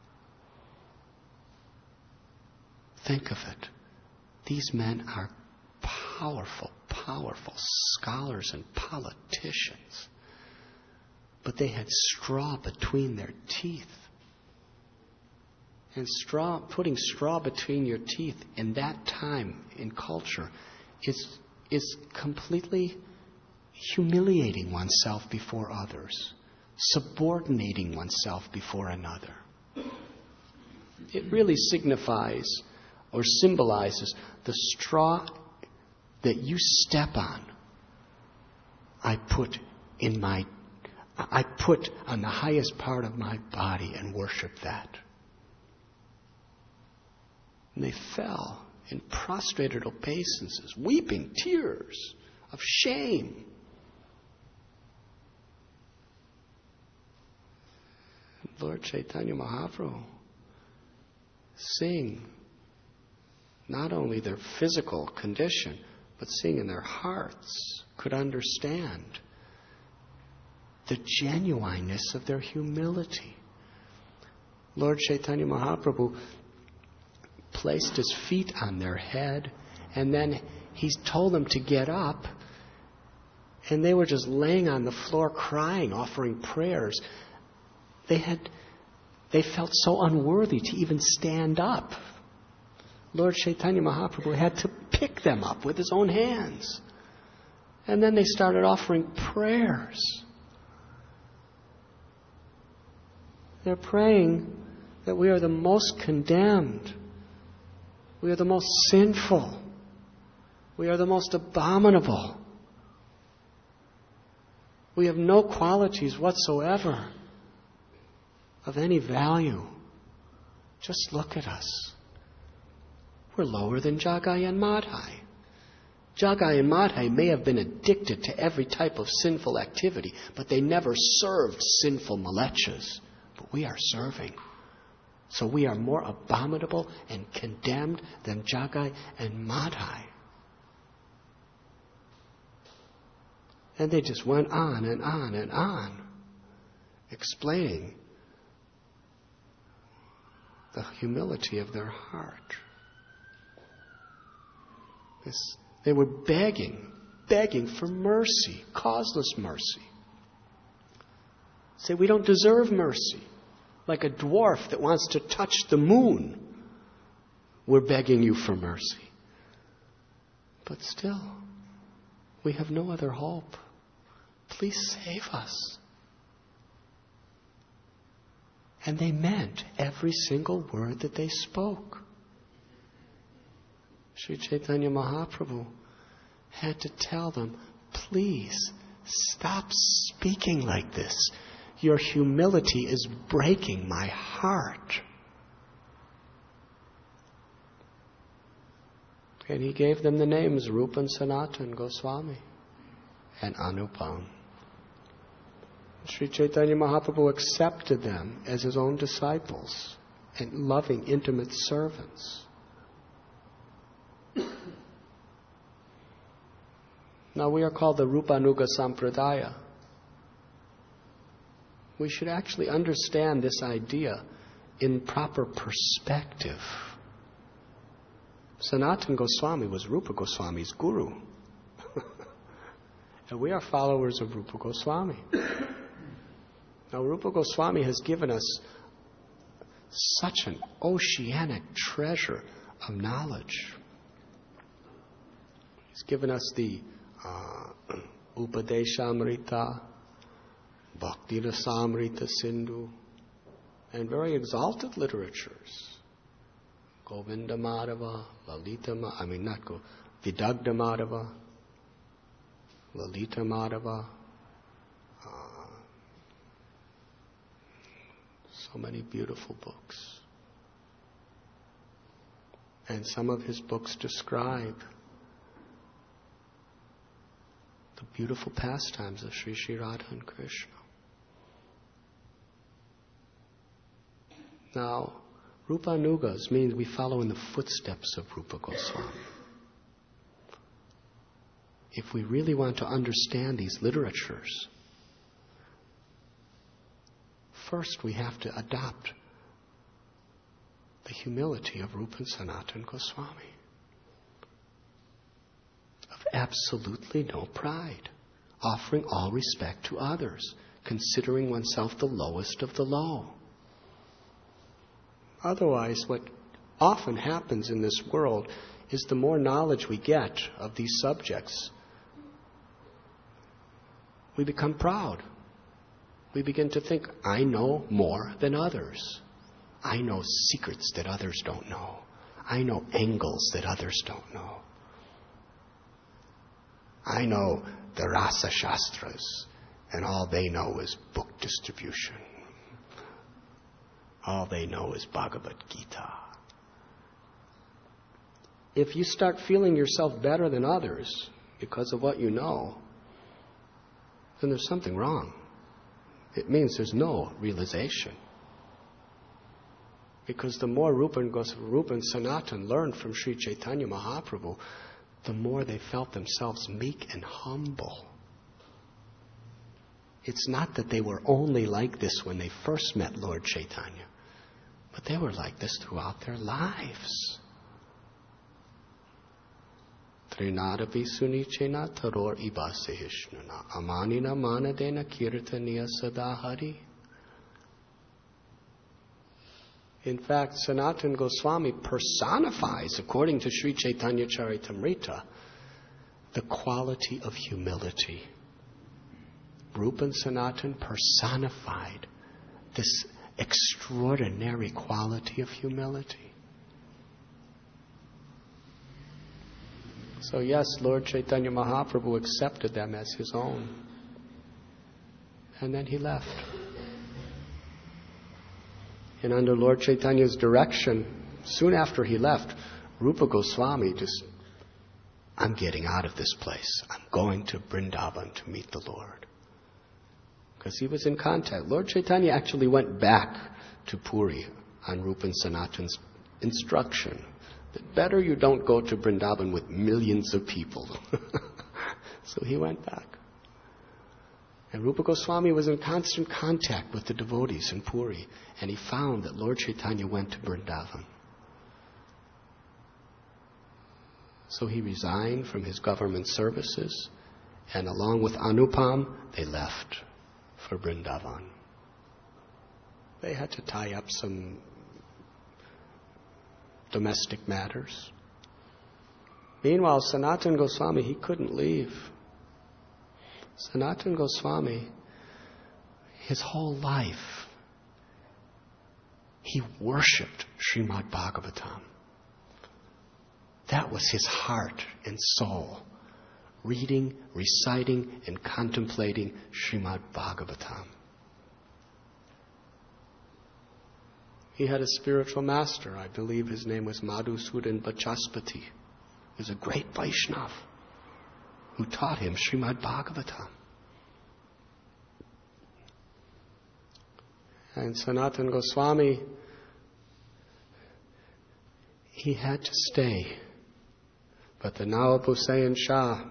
[SPEAKER 1] Think of it. These men are powerful, powerful scholars and politicians. But they had straw between their teeth. And straw, putting straw between your teeth in that time in culture is, is completely humiliating oneself before others, subordinating oneself before another. It really signifies or symbolizes the straw that you step on. I put in my, I put on the highest part of my body and worship that. And they fell in prostrated obeisances, weeping tears of shame. Lord Chaitanya Mahaprabhu, seeing not only their physical condition, but seeing in their hearts, could understand the genuineness of their humility. Lord Chaitanya Mahaprabhu placed his feet on their head, and then he told them to get up, and they were just laying on the floor crying, offering prayers. They had, they felt so unworthy to even stand up. Lord Chaitanya Mahaprabhu had to pick them up with his own hands. And then they started offering prayers. They're praying that we are the most condemned. We are the most sinful. We are the most abominable. We have no qualities whatsoever of any value. Just look at us. We're lower than Jagai and Madhai. Jagai and Madhai may have been addicted to every type of sinful activity, but they never served sinful malechas. But we are serving. So we are more abominable and condemned than Jagai and Madhai. And they just went on and on and on, explaining the humility of their heart. This, they were begging, begging for mercy, causeless mercy. Say, we don't deserve mercy. Like a dwarf that wants to touch the moon, we're begging you for mercy. But still, we have no other hope. Please save us. And they meant every single word that they spoke. Sri Chaitanya Mahaprabhu had to tell them, please stop speaking like this. Your humility is breaking my heart. And he gave them the names Rupa and Sanatan Goswami and Anupam. Sri Chaitanya Mahaprabhu accepted them as his own disciples and loving, intimate servants. Now we are called the Rupanuga Sampradaya. We should actually understand this idea in proper perspective. Sanatan Goswami was Rupa Goswami's guru. And we are followers of Rupa Goswami. Now Rupa Goswami has given us such an oceanic treasure of knowledge. He's given us the uh, Upadeshamrita, Bhakti Rasamrita Sindhu, and very exalted literatures. Govinda Madhava, Lalita Madhava, I mean not Go, Vidagdha Madhava, Lalita Madhava, uh, so many beautiful books. And some of his books describe the beautiful pastimes of Sri Sri Radha and Krishna. Now, Rupanugas means we follow in the footsteps of Rupa Goswami. If we really want to understand these literatures, first we have to adopt the humility of Rupa and Sanatana Goswami. Of absolutely no pride, offering all respect to others, considering oneself the lowest of the low. Otherwise, what often happens in this world is the more knowledge we get of these subjects, we become proud. We begin to think, I know more than others. I know secrets that others don't know. I know angles that others don't know. I know the Rasa Shastras, and all they know is book distribution. All they know is Bhagavad Gita. If you start feeling yourself better than others because of what you know, then there's something wrong. It means there's no realization. Because the more Rupa and, Gos- Rupa and Sanatan learned from Sri Chaitanya Mahaprabhu, the more they felt themselves meek and humble. It's not that they were only like this when they first met Lord Chaitanya, but they were like this throughout their lives. Trinadavi sunichena taror ibasehishnana amanina manadena kirtaniya sadahari. In fact, Sanatana Goswami personifies, according to Sri Chaitanya Charitamrita, the quality of humility. Rupa and Sanatana personified this extraordinary quality of humility. So yes, Lord Chaitanya Mahaprabhu accepted them as his own. And then he left. And under Lord Chaitanya's direction, soon after he left, Rupa Goswami just, I'm getting out of this place. I'm going to Vrindavan to meet the Lord. Because he was in contact. Lord Chaitanya actually went back to Puri on Rupa and Sanatana's instruction that better you don't go to Vrindavan with millions of people. So he went back. And Rupa Goswami was in constant contact with the devotees in Puri, and he found that Lord Chaitanya went to Vrindavan. So he resigned from his government services, and along with Anupam, they left for Vrindavan. They had to tie up some domestic matters. Meanwhile, Sanatana Goswami, he couldn't leave. Sanatana Goswami, his whole life, he worshipped Srimad Bhagavatam. That was his heart and soul, reading, reciting, and contemplating Srimad Bhagavatam. He had a spiritual master. I believe his name was Madhusudan Vachaspati. He was a great Vaishnav who taught him Srimad Bhagavatam. And Sanatana Goswami, he had to stay. But the Nawab Hussain Shah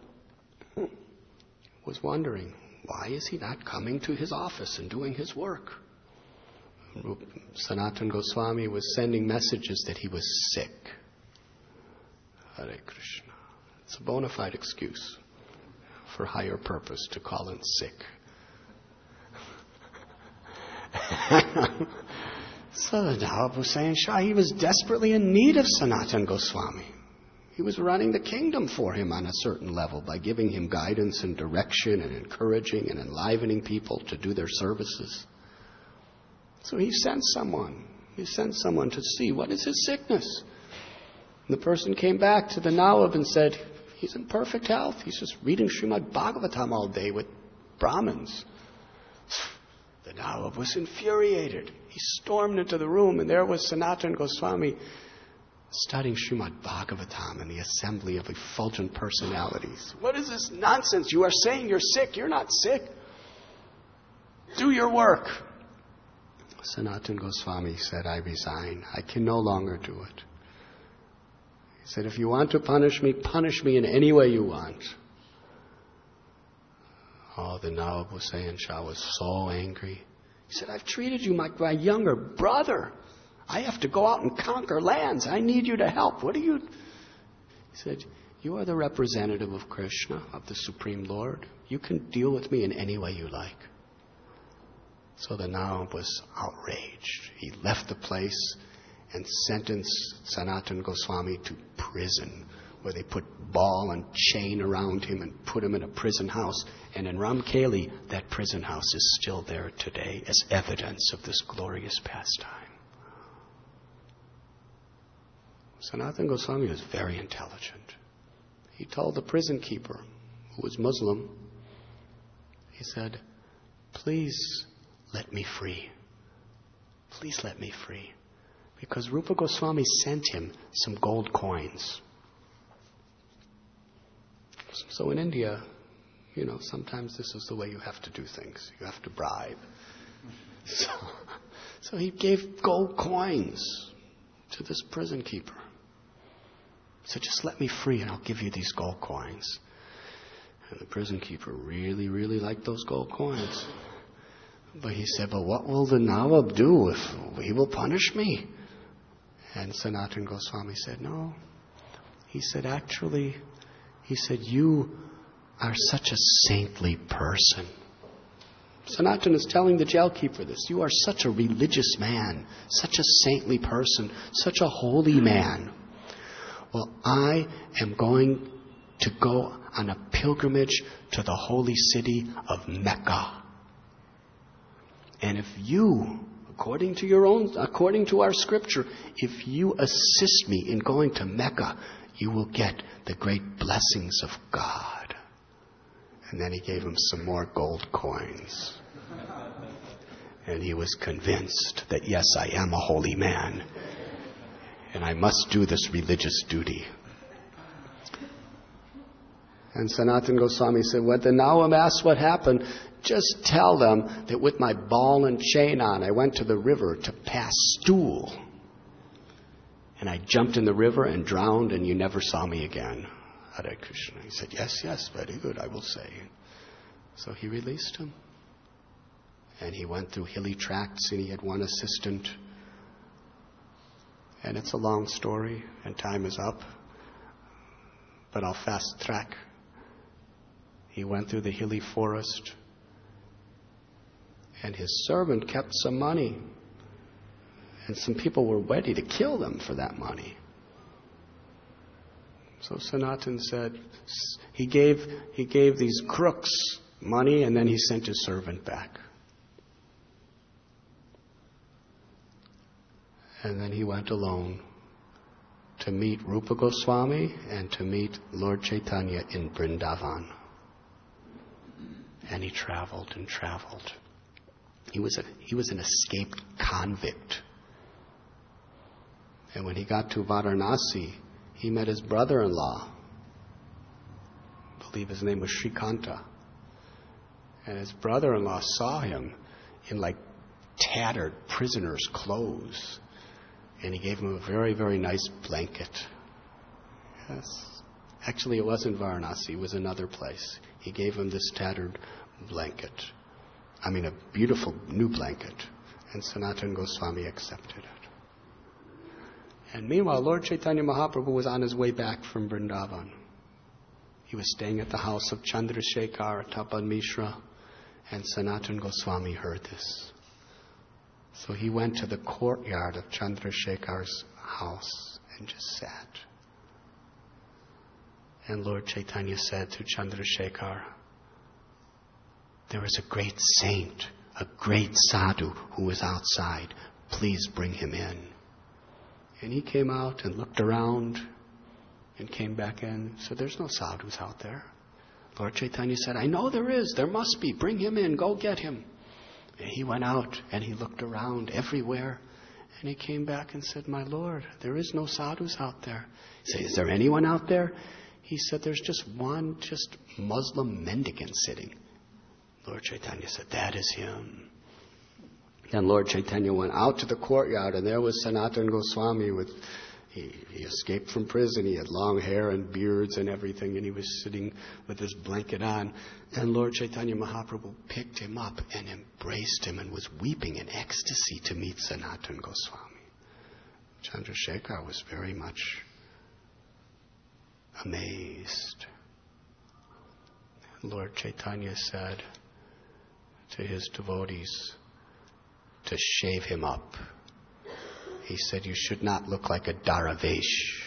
[SPEAKER 1] was wondering, why is he not coming to his office and doing his work? Sanatana Goswami was sending messages that he was sick. Hare Krishna. It's a bona fide excuse for higher purpose to call in sick. So the Nawab Hussain Shah, he was desperately in need of Sanatan Goswami. He was running the kingdom for him on a certain level by giving him guidance and direction and encouraging and enlivening people to do their services. So he sent someone. He sent someone to see what is his sickness. And the person came back to the Nawab and said, he's in perfect health. He's just reading Srimad Bhagavatam all day with Brahmins. The Nawab was infuriated. He stormed into the room, and there was Sanatan Goswami studying Srimad Bhagavatam in the assembly of effulgent personalities. What is this nonsense? You are saying you're sick. You're not sick. Do your work. Sanatan Goswami said, I resign. I can no longer do it. He said, if you want to punish me, punish me in any way you want. Oh, the Nawab Hussain Shah was so angry. He said, I've treated you like my younger brother. I have to go out and conquer lands. I need you to help. What are you... He said, you are the representative of Krishna, of the Supreme Lord. You can deal with me in any way you like. So the Nawab was outraged. He left the place and sentenced Sanatan Goswami to prison, where they put ball and chain around him and put him in a prison house. And in Ramkeli, that prison house is still there today as evidence of this glorious pastime. Sanatan Goswami was very intelligent. He told the prison keeper, who was Muslim, he said, please let me free. Please let me free. Because Rupa Goswami sent him some gold coins. So in India, you know, sometimes this is the way you have to do things. You have to bribe. So, so he gave gold coins to this prison keeper. He said, just let me free and I'll give you these gold coins. And the prison keeper really, really liked those gold coins. But he said, but what will the Nawab do if he will punish me? And Sanatan Goswami said, no. He said, actually, he said, you are such a saintly person. Sanatan is telling the jailkeeper this. You are such a religious man, such a saintly person, such a holy man. Well, I am going to go on a pilgrimage to the holy city of Mecca. And if you, according to your own, according to our scripture, if you assist me in going to Mecca, you will get the great blessings of God. And then he gave him some more gold coins. And he was convinced that, yes, I am a holy man. And I must do this religious duty. And Sanatan Goswami said, when the Nawab asked what happened, just tell them that with my ball and chain on, I went to the river to pass stool. And I jumped in the river and drowned, and you never saw me again. Hare Krishna. He said, yes, yes, very good, I will say. So he released him. And he went through hilly tracts, and he had one assistant. And it's a long story, and time is up. But I'll fast track. He went through the hilly forest. And his servant kept some money. And some people were ready to kill them for that money. So Sanatan said, he gave, he gave these crooks money, and then he sent his servant back. And then he went alone to meet Rupa Goswami and to meet Lord Chaitanya in Vrindavan. And he traveled and traveled. He was a, he was an escaped convict. And when he got to Varanasi, he met his brother-in-law. I believe his name was Shrikanta. And his brother-in-law saw him in like tattered prisoner's clothes. And he gave him a very, very nice blanket. Yes. Actually, it wasn't Varanasi. It was another place. He gave him this tattered blanket. I mean, a beautiful new blanket. And Sanatan Goswami accepted it. And meanwhile, Lord Chaitanya Mahaprabhu was on his way back from Vrindavan. He was staying at the house of Chandrasekhar Tapad Mishra. And Sanatan Goswami heard this. So he went to the courtyard of Chandrasekhar's house and just sat. And Lord Chaitanya said to Chandrasekhar, there is a great saint, a great sadhu who is outside. Please bring him in. And he came out and looked around and came back in. So there's no sadhus out there. Lord Chaitanya said, I know there is. There must be. Bring him in. Go get him. And he went out and he looked around everywhere. And he came back and said, my Lord, there is no sadhus out there. He said, is there anyone out there? He said, there's just one just Muslim mendicant sitting. Lord Chaitanya said, that is him. And Lord Chaitanya went out to the courtyard, and there was Sanatana Goswami with, he, he escaped from prison. He had long hair and beards and everything, and he was sitting with his blanket on. And Lord Chaitanya Mahaprabhu picked him up and embraced him and was weeping in ecstasy to meet Sanatana Goswami. Chandrasekhar was very much amazed. Lord Chaitanya said to his devotees to shave him up. He said, you should not look like a Daravesh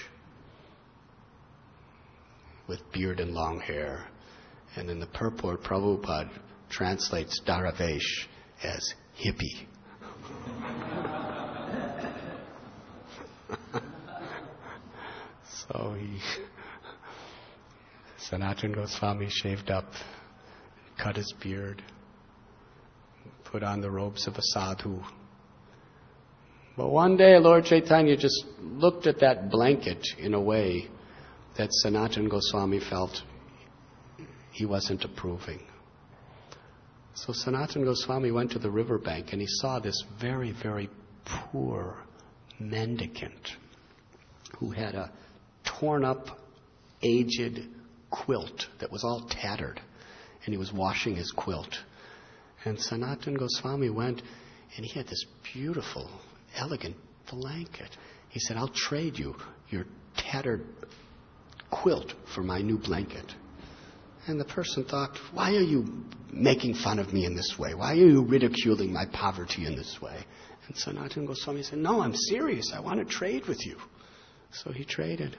[SPEAKER 1] with beard and long hair. And in the purport, Prabhupada translates Daravesh as hippie. So he, Sanatana Goswami shaved up, cut his beard, put on the robes of a sadhu. But one day Lord Chaitanya just looked at that blanket in a way that Sanatana Goswami felt he wasn't approving. So Sanatana Goswami went to the riverbank and he saw this very, very poor mendicant who had a torn up, aged quilt that was all tattered, and he was washing his quilt. And Sanatana Goswami went, and he had this beautiful, elegant blanket. He said, I'll trade you your tattered quilt for my new blanket. And the person thought, why are you making fun of me in this way? Why are you ridiculing my poverty in this way? And Sanatana Goswami said, no, I'm serious. I want to trade with you. So he traded.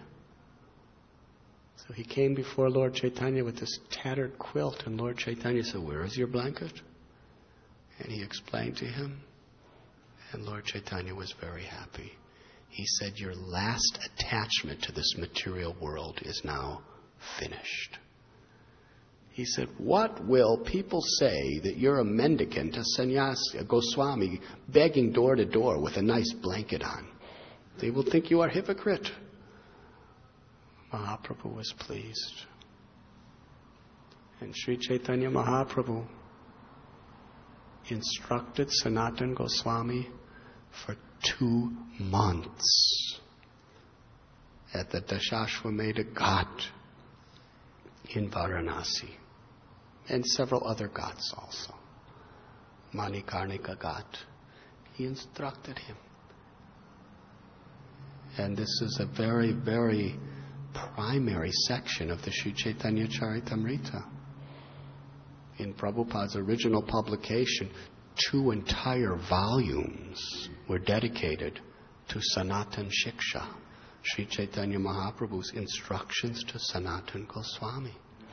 [SPEAKER 1] So he came before Lord Chaitanya with this tattered quilt, and Lord Chaitanya said, where is your blanket? And he explained to him, and Lord Chaitanya was very happy. He said, your last attachment to this material world is now finished. He said, what will people say that you're a mendicant, a sannyasi, a Goswami, begging door to door with a nice blanket on? They will think you are a hypocrite. Mahaprabhu was pleased. And Sri Chaitanya Mahaprabhu instructed Sanatana Goswami for two months at the Dashashwamedha Ghat in Varanasi, and several other ghats also. Manikarnika Ghat. He instructed him. And this is a very, very primary section of the Sri Chaitanya Charitamrita. In Prabhupada's original publication, two entire volumes were dedicated to Sanatan Shiksha, Sri Chaitanya Mahaprabhu's instructions to Sanatana Goswami.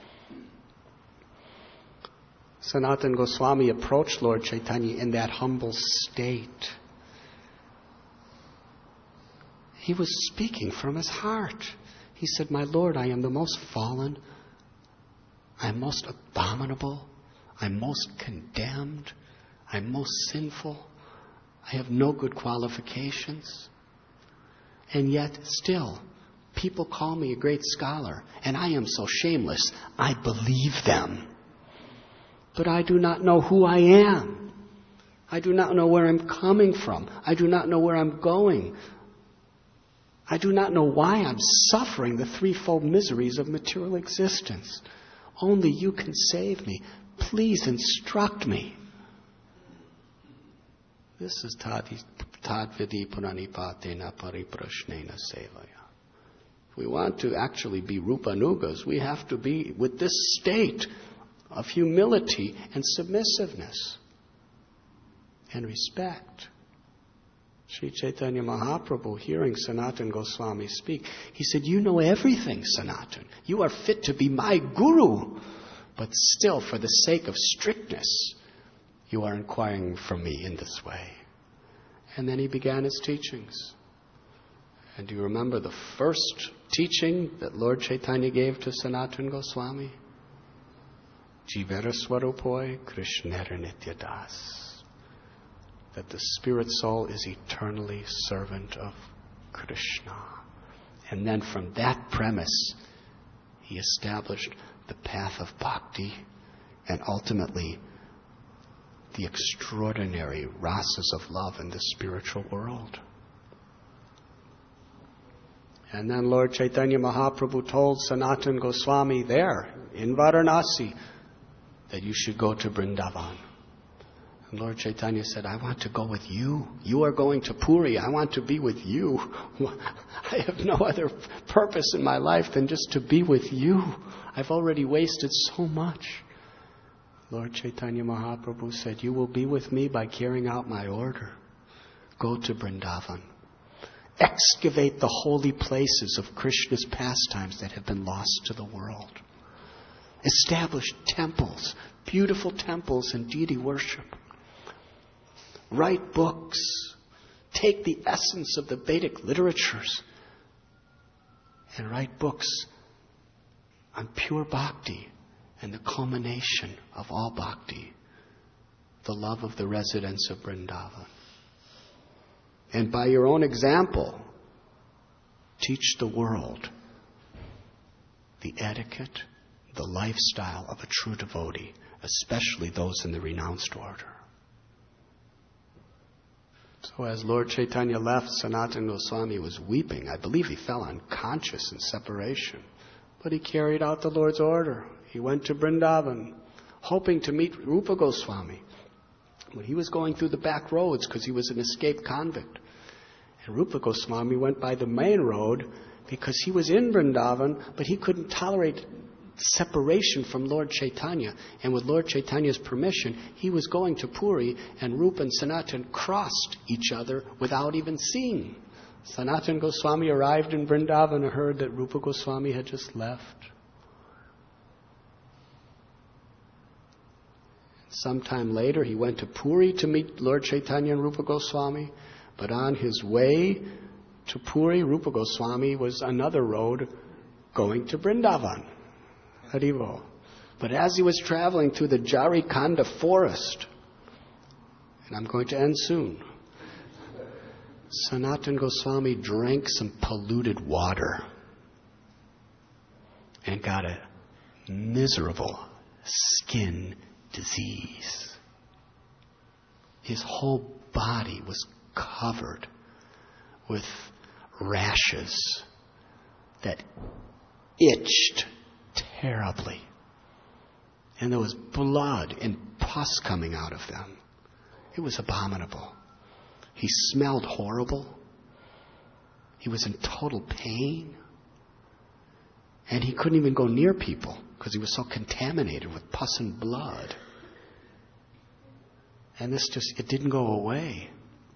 [SPEAKER 1] Sanatana Goswami approached Lord Chaitanya in that humble state. He was speaking from his heart. He said, my Lord, I am the most fallen. I am most abominable. I'm most condemned. I'm most sinful. I have no good qualifications. And yet, still, people call me a great scholar, and I am so shameless, I believe them. But I do not know who I am. I do not know where I'm coming from. I do not know where I'm going. I do not know why I'm suffering the threefold miseries of material existence. Only you can save me. Please instruct me. This is Tadvidi Puranipatena Pariprashnena Sevaya. If we want to actually be Rupanugas, we have to be with this state of humility and submissiveness and respect. Sri Chaitanya Mahaprabhu, hearing Sanatana Goswami speak, he said, you know everything, Sanatana. You are fit to be my guru. But still, for the sake of strictness, you are inquiring from me in this way. And then he began his teachings. And do you remember the first teaching that Lord Chaitanya gave to Sanatana Goswami? Jivera Swarupoi Krishnera Nityadas. That the spirit soul is eternally servant of Krishna. And then from that premise, he established the path of bhakti and ultimately the extraordinary rasas of love in the spiritual world. And then Lord Chaitanya Mahaprabhu told Sanatana Goswami there in Varanasi that you should go to Vrindavan. And Lord Chaitanya said, I want to go with you. You are going to Puri. I want to be with you. I have no other purpose in my life than just to be with you. I've already wasted so much. Lord Chaitanya Mahaprabhu said, you will be with me by carrying out my order. Go to Vrindavan. Excavate the holy places of Krishna's pastimes that have been lost to the world. Establish temples, beautiful temples and deity worship. Write books. Take the essence of the Vedic literatures and write books on pure bhakti and the culmination of all bhakti, the love of the residents of Vrindavan. And by your own example, teach the world the etiquette, the lifestyle of a true devotee, especially those in the renounced order. So as Lord Chaitanya left, Sanatana Goswami was weeping. I believe he fell unconscious in separation. But he carried out the Lord's order. He went to Vrindavan, hoping to meet Rupa Goswami. But he was going through the back roads because he was an escaped convict. And Rupa Goswami went by the main road because he was in Vrindavan, but he couldn't tolerate separation from Lord Chaitanya. And with Lord Chaitanya's permission, he was going to Puri, and Rupa and Sanatana crossed each other without even seeing. Sanatana Goswami arrived in Vrindavan and heard that Rupa Goswami had just left. Sometime later, he went to Puri to meet Lord Chaitanya and Rupa Goswami. But on his way to Puri, Rupa Goswami was another road going to Vrindavan. Haribo. But as he was traveling through the Jarikanda forest, and I'm going to end soon, Sanatana Goswami drank some polluted water and got a miserable skin disease. His whole body was covered with rashes that itched terribly. And there was blood and pus coming out of them. It was abominable. He smelled horrible. He was in total pain. And he couldn't even go near people because he was so contaminated with pus and blood. And this just, it didn't go away.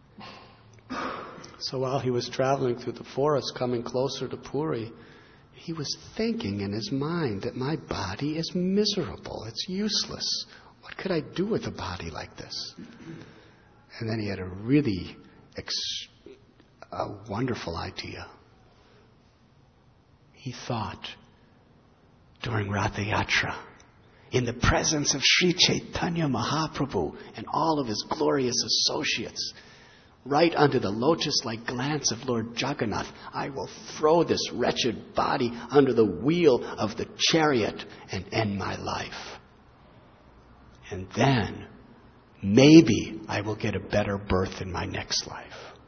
[SPEAKER 1] So while he was traveling through the forest, coming closer to Puri, he was thinking in his mind that my body is miserable. It's useless. What could I do with a body like this? And then he had a really ex- a wonderful idea. He thought, during Ratha Yatra, in the presence of Sri Chaitanya Mahaprabhu and all of his glorious associates, right under the lotus-like glance of Lord Jagannath, I will throw this wretched body under the wheel of the chariot and end my life. And then, maybe I will get a better birth in my next life.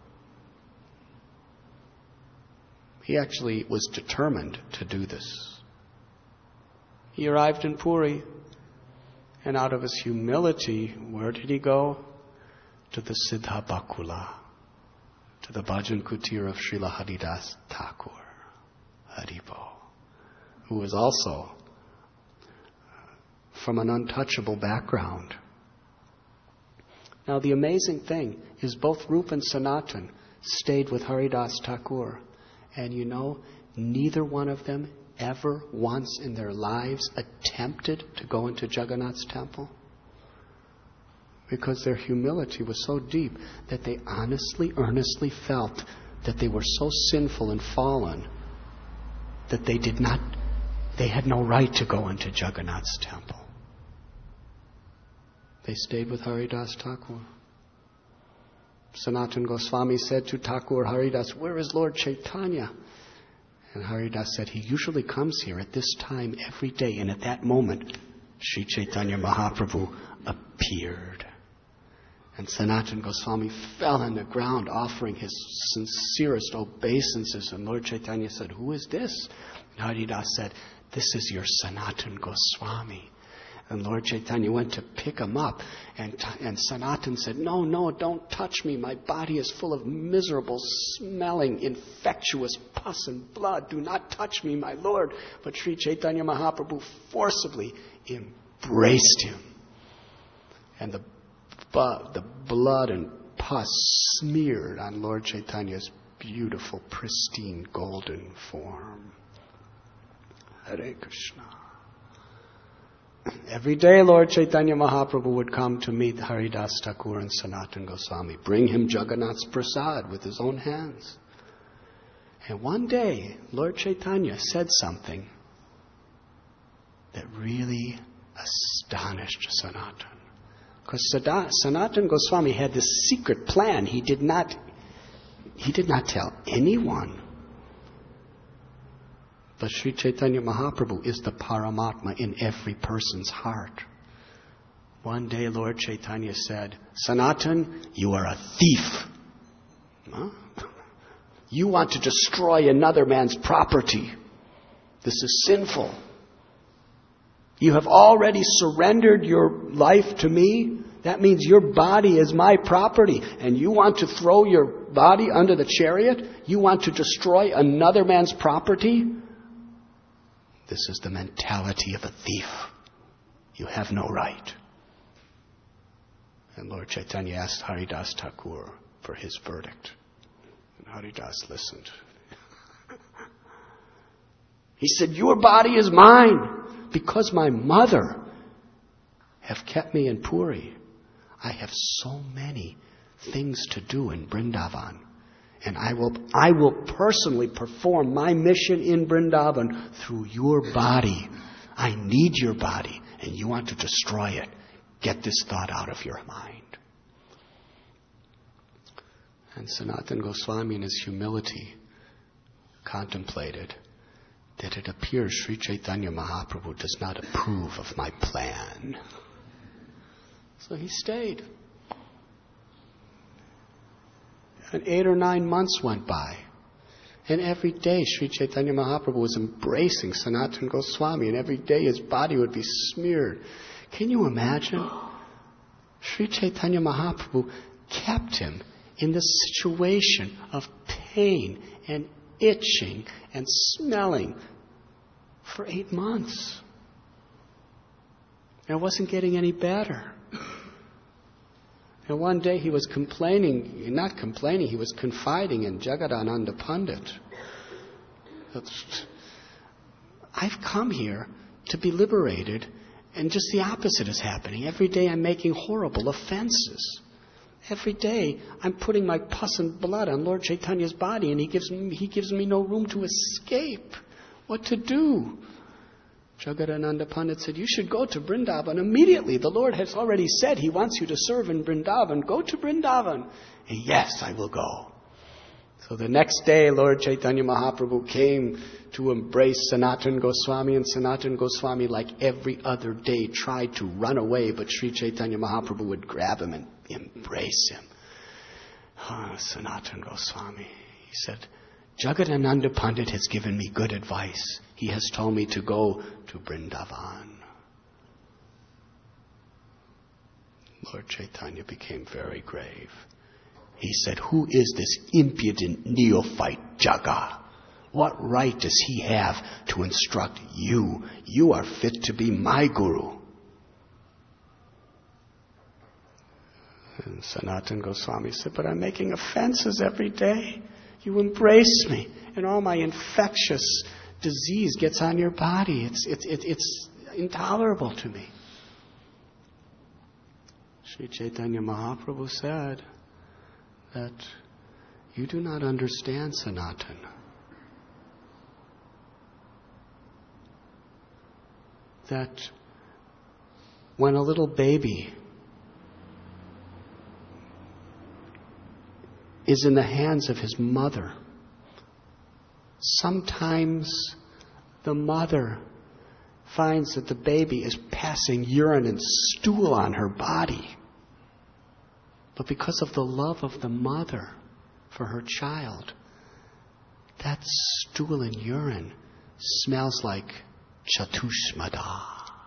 [SPEAKER 1] He actually was determined to do this. He arrived in Puri, and out of his humility, where did he go? To the Siddha Bakula, to the Bhajan Kutir of Srila Haridas Thakur, Haribo, who was also from an untouchable background. Now the amazing thing is both Rupa and Sanatan stayed with Haridas Thakur. And you know, neither one of them ever once in their lives attempted to go into Jagannath's temple. Because their humility was so deep that they honestly, earnestly felt that they were so sinful and fallen that they did not, they had no right to go into Jagannath's temple. They stayed with Haridas Thakur. Sanatana Goswami said to Thakur Haridas, "Where is Lord Chaitanya?" And Haridas said, "He usually comes here at this time every day." And at that moment, Sri Chaitanya Mahaprabhu appeared. And Sanatana Goswami fell on the ground offering his sincerest obeisances. And Lord Chaitanya said, "Who is this?" And Haridas said, "This is your Sanatana Goswami." And Lord Chaitanya went to pick him up. And, and Sanatan said, "No, no, don't touch me. My body is full of miserable, smelling, infectious pus and blood. Do not touch me, my Lord." But Sri Chaitanya Mahaprabhu forcibly embraced him. And the, the blood and pus smeared on Lord Chaitanya's beautiful, pristine, golden form. Hare Krishna. Every day Lord Chaitanya Mahaprabhu would come to meet Haridas Thakur and Sanatana Goswami, bring him Jagannath's prasad with his own hands. And one day Lord Chaitanya said something that really astonished Sanatana. Because Sanatana Goswami had this secret plan. He did not, he did not tell anyone. But Sri Chaitanya Mahaprabhu is the Paramatma in every person's heart. One day Lord Chaitanya said, "Sanatan, you are a thief. Huh? You want to destroy another man's property. This is sinful. You have already surrendered your life to me. That means your body is my property. And you want to throw your body under the chariot? You want to destroy another man's property? This is the mentality of a thief. You have no right." And Lord Chaitanya asked Haridas Thakur for his verdict. And Haridas listened. He said, "Your body is mine because my mother have kept me in Puri. I have so many things to do in Vrindavan. And I will, I will personally perform my mission in Vrindavan through your body. I need your body, and you want to destroy it. Get this thought out of your mind." And Sanatana Goswami in his humility contemplated that it appears Sri Chaitanya Mahaprabhu does not approve of my plan. So he stayed. And eight or nine months went by. And every day Sri Chaitanya Mahaprabhu was embracing Sanatana Goswami. And every day his body would be smeared. Can you imagine? Sri Chaitanya Mahaprabhu kept him in this situation of pain and itching and smelling for eight months. And it wasn't getting any better. And one day he was complaining, not complaining, he was confiding in Jagadananda Pandit. "I've come here to be liberated, and just the opposite is happening. Every day I'm making horrible offenses. Every day I'm putting my pus and blood on Lord Chaitanya's body, and he gives me, he gives me no room to escape. What to do?" Jagadananda Pandit said, "You should go to Vrindavan immediately. The Lord has already said He wants you to serve in Vrindavan. Go to Vrindavan." And, "Yes, I will go." So the next day, Lord Chaitanya Mahaprabhu came to embrace Sanatana Goswami, and Sanatana Goswami, like every other day, tried to run away, but Sri Chaitanya Mahaprabhu would grab him and embrace him. Oh, Sanatana Goswami, he said, "Jagadananda Pandit has given me good advice. He has told me to go to Vrindavan." Lord Chaitanya became very grave. He said, "Who is this impudent neophyte Jaga? What right does he have to instruct you? You are fit to be my guru." And Sanatana Goswami said, but I'm making offenses every day. You embrace me, and all my infectious disease gets on your body. It's, it's, it's, it's intolerable to me. Sri Chaitanya Mahaprabhu said that you do not understand Sanatana. That when a little baby is in the hands of his mother, sometimes the mother finds that the baby is passing urine and stool on her body. But because of the love of the mother for her child, that stool and urine smells like chatushmada,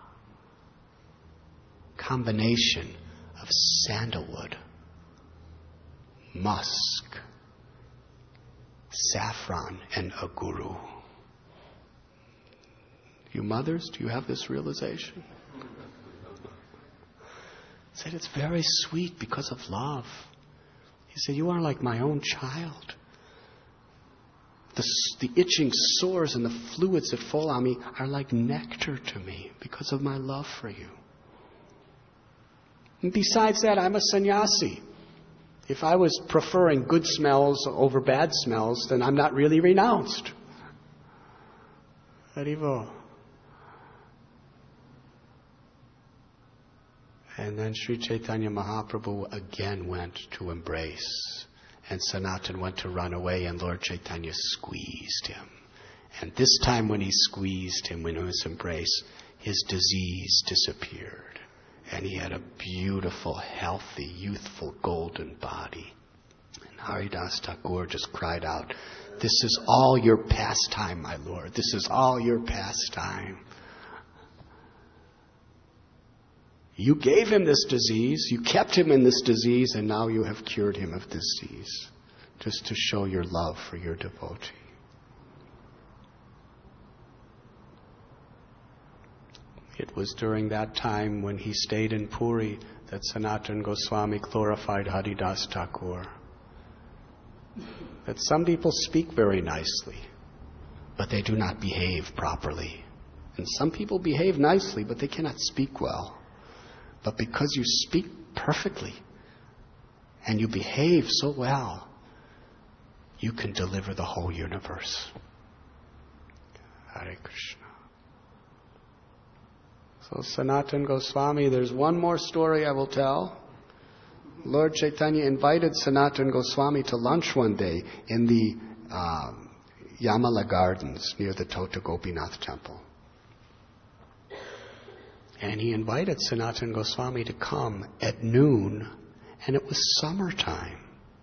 [SPEAKER 1] combination of sandalwood, musk, saffron, and aguru. You mothers, do you have this realization? He said, it's very sweet because of love. He said, you are like my own child. The, the itching sores and the fluids that fall on me are like nectar to me because of my love for you. And besides that, I'm a sannyasi. If I was preferring good smells over bad smells, then I'm not really renounced. Haribo. And then Sri Chaitanya Mahaprabhu again went to embrace. And Sanatana went to run away, and Lord Chaitanya squeezed him. And this time when he squeezed him, when he was embraced, his disease disappeared. And he had a beautiful, healthy, youthful, golden body. And Haridas Thakur just cried out, this is all your pastime, my Lord. This is all your pastime. You gave him this disease, you kept him in this disease, and now you have cured him of this disease, just to show your love for your devotee. It was during that time when he stayed in Puri that Sanatana Goswami glorified Haridas Thakur. That some people speak very nicely, but they do not behave properly. And some people behave nicely, but they cannot speak well. But because you speak perfectly and you behave so well, you can deliver the whole universe. Hare Krishna. So Sanatana Goswami, there's one more story I will tell. Lord Chaitanya invited Sanatana Goswami to lunch one day in the uh, Yamala Gardens near the Tota Gopinath temple. And he invited Sanatana Goswami to come at noon, and it was summertime.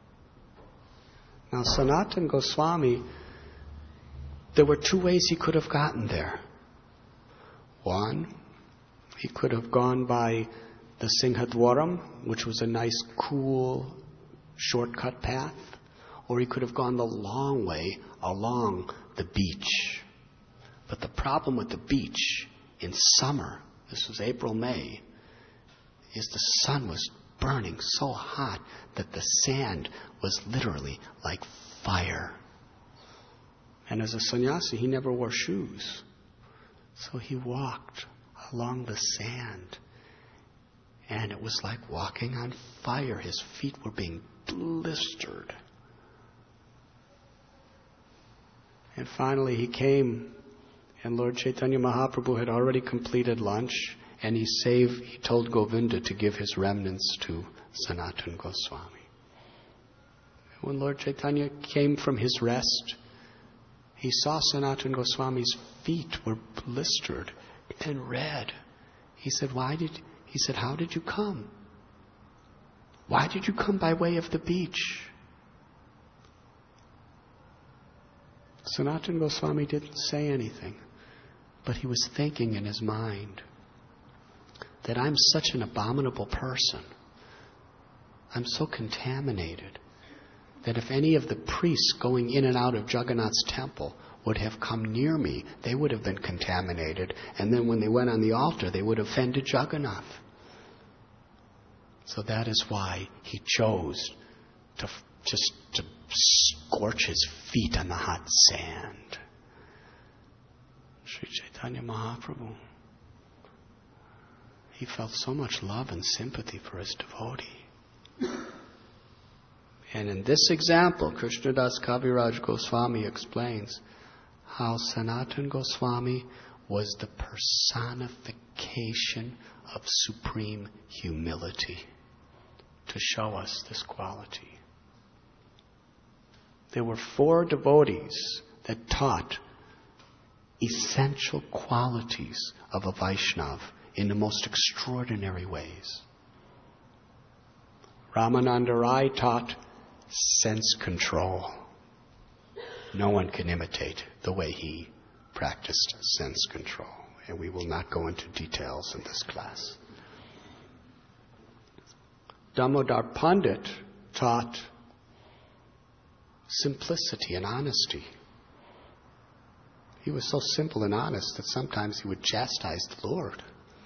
[SPEAKER 1] Now Sanatana Goswami, there were two ways he could have gotten there. One, he could have gone by the Singhadwaram, which was a nice, cool, shortcut path, or he could have gone the long way along the beach. But the problem with the beach in summer, this was April, May, is the sun was burning so hot that the sand was literally like fire. And as a sannyasi, he never wore shoes. So he walked along the sand. And it was like walking on fire. His feet were being blistered. And finally he came, and Lord Chaitanya Mahaprabhu had already completed lunch, and he saved, he told Govinda to give his remnants to Sanatana Goswami. When Lord Chaitanya came from his rest, he saw Sanatana Goswami's feet were blistered and red. He said, why did, he said, how did you come? Why did you come by way of the beach? Sanatana Goswami didn't say anything, but he was thinking in his mind that I'm such an abominable person. I'm so contaminated that if any of the priests going in and out of Jagannath's temple would have come near me, they would have been contaminated. And then when they went on the altar, they would have offended Jagannath. So that is why he chose to f- just to scorch his feet on the hot sand. Sri Chaitanya Mahaprabhu, he felt so much love and sympathy for his devotee. And in this example, Krishnadas Kaviraj Goswami explains how Sanatana Goswami was the personification of supreme humility to show us this quality. There were four devotees that taught essential qualities of a Vaishnav in the most extraordinary ways. Ramananda Rai taught sense control. No one can imitate the way he practiced sense control, and we will not go into details in this class. Damodar Pandit taught simplicity and honesty. He was so simple and honest that sometimes he would chastise the Lord.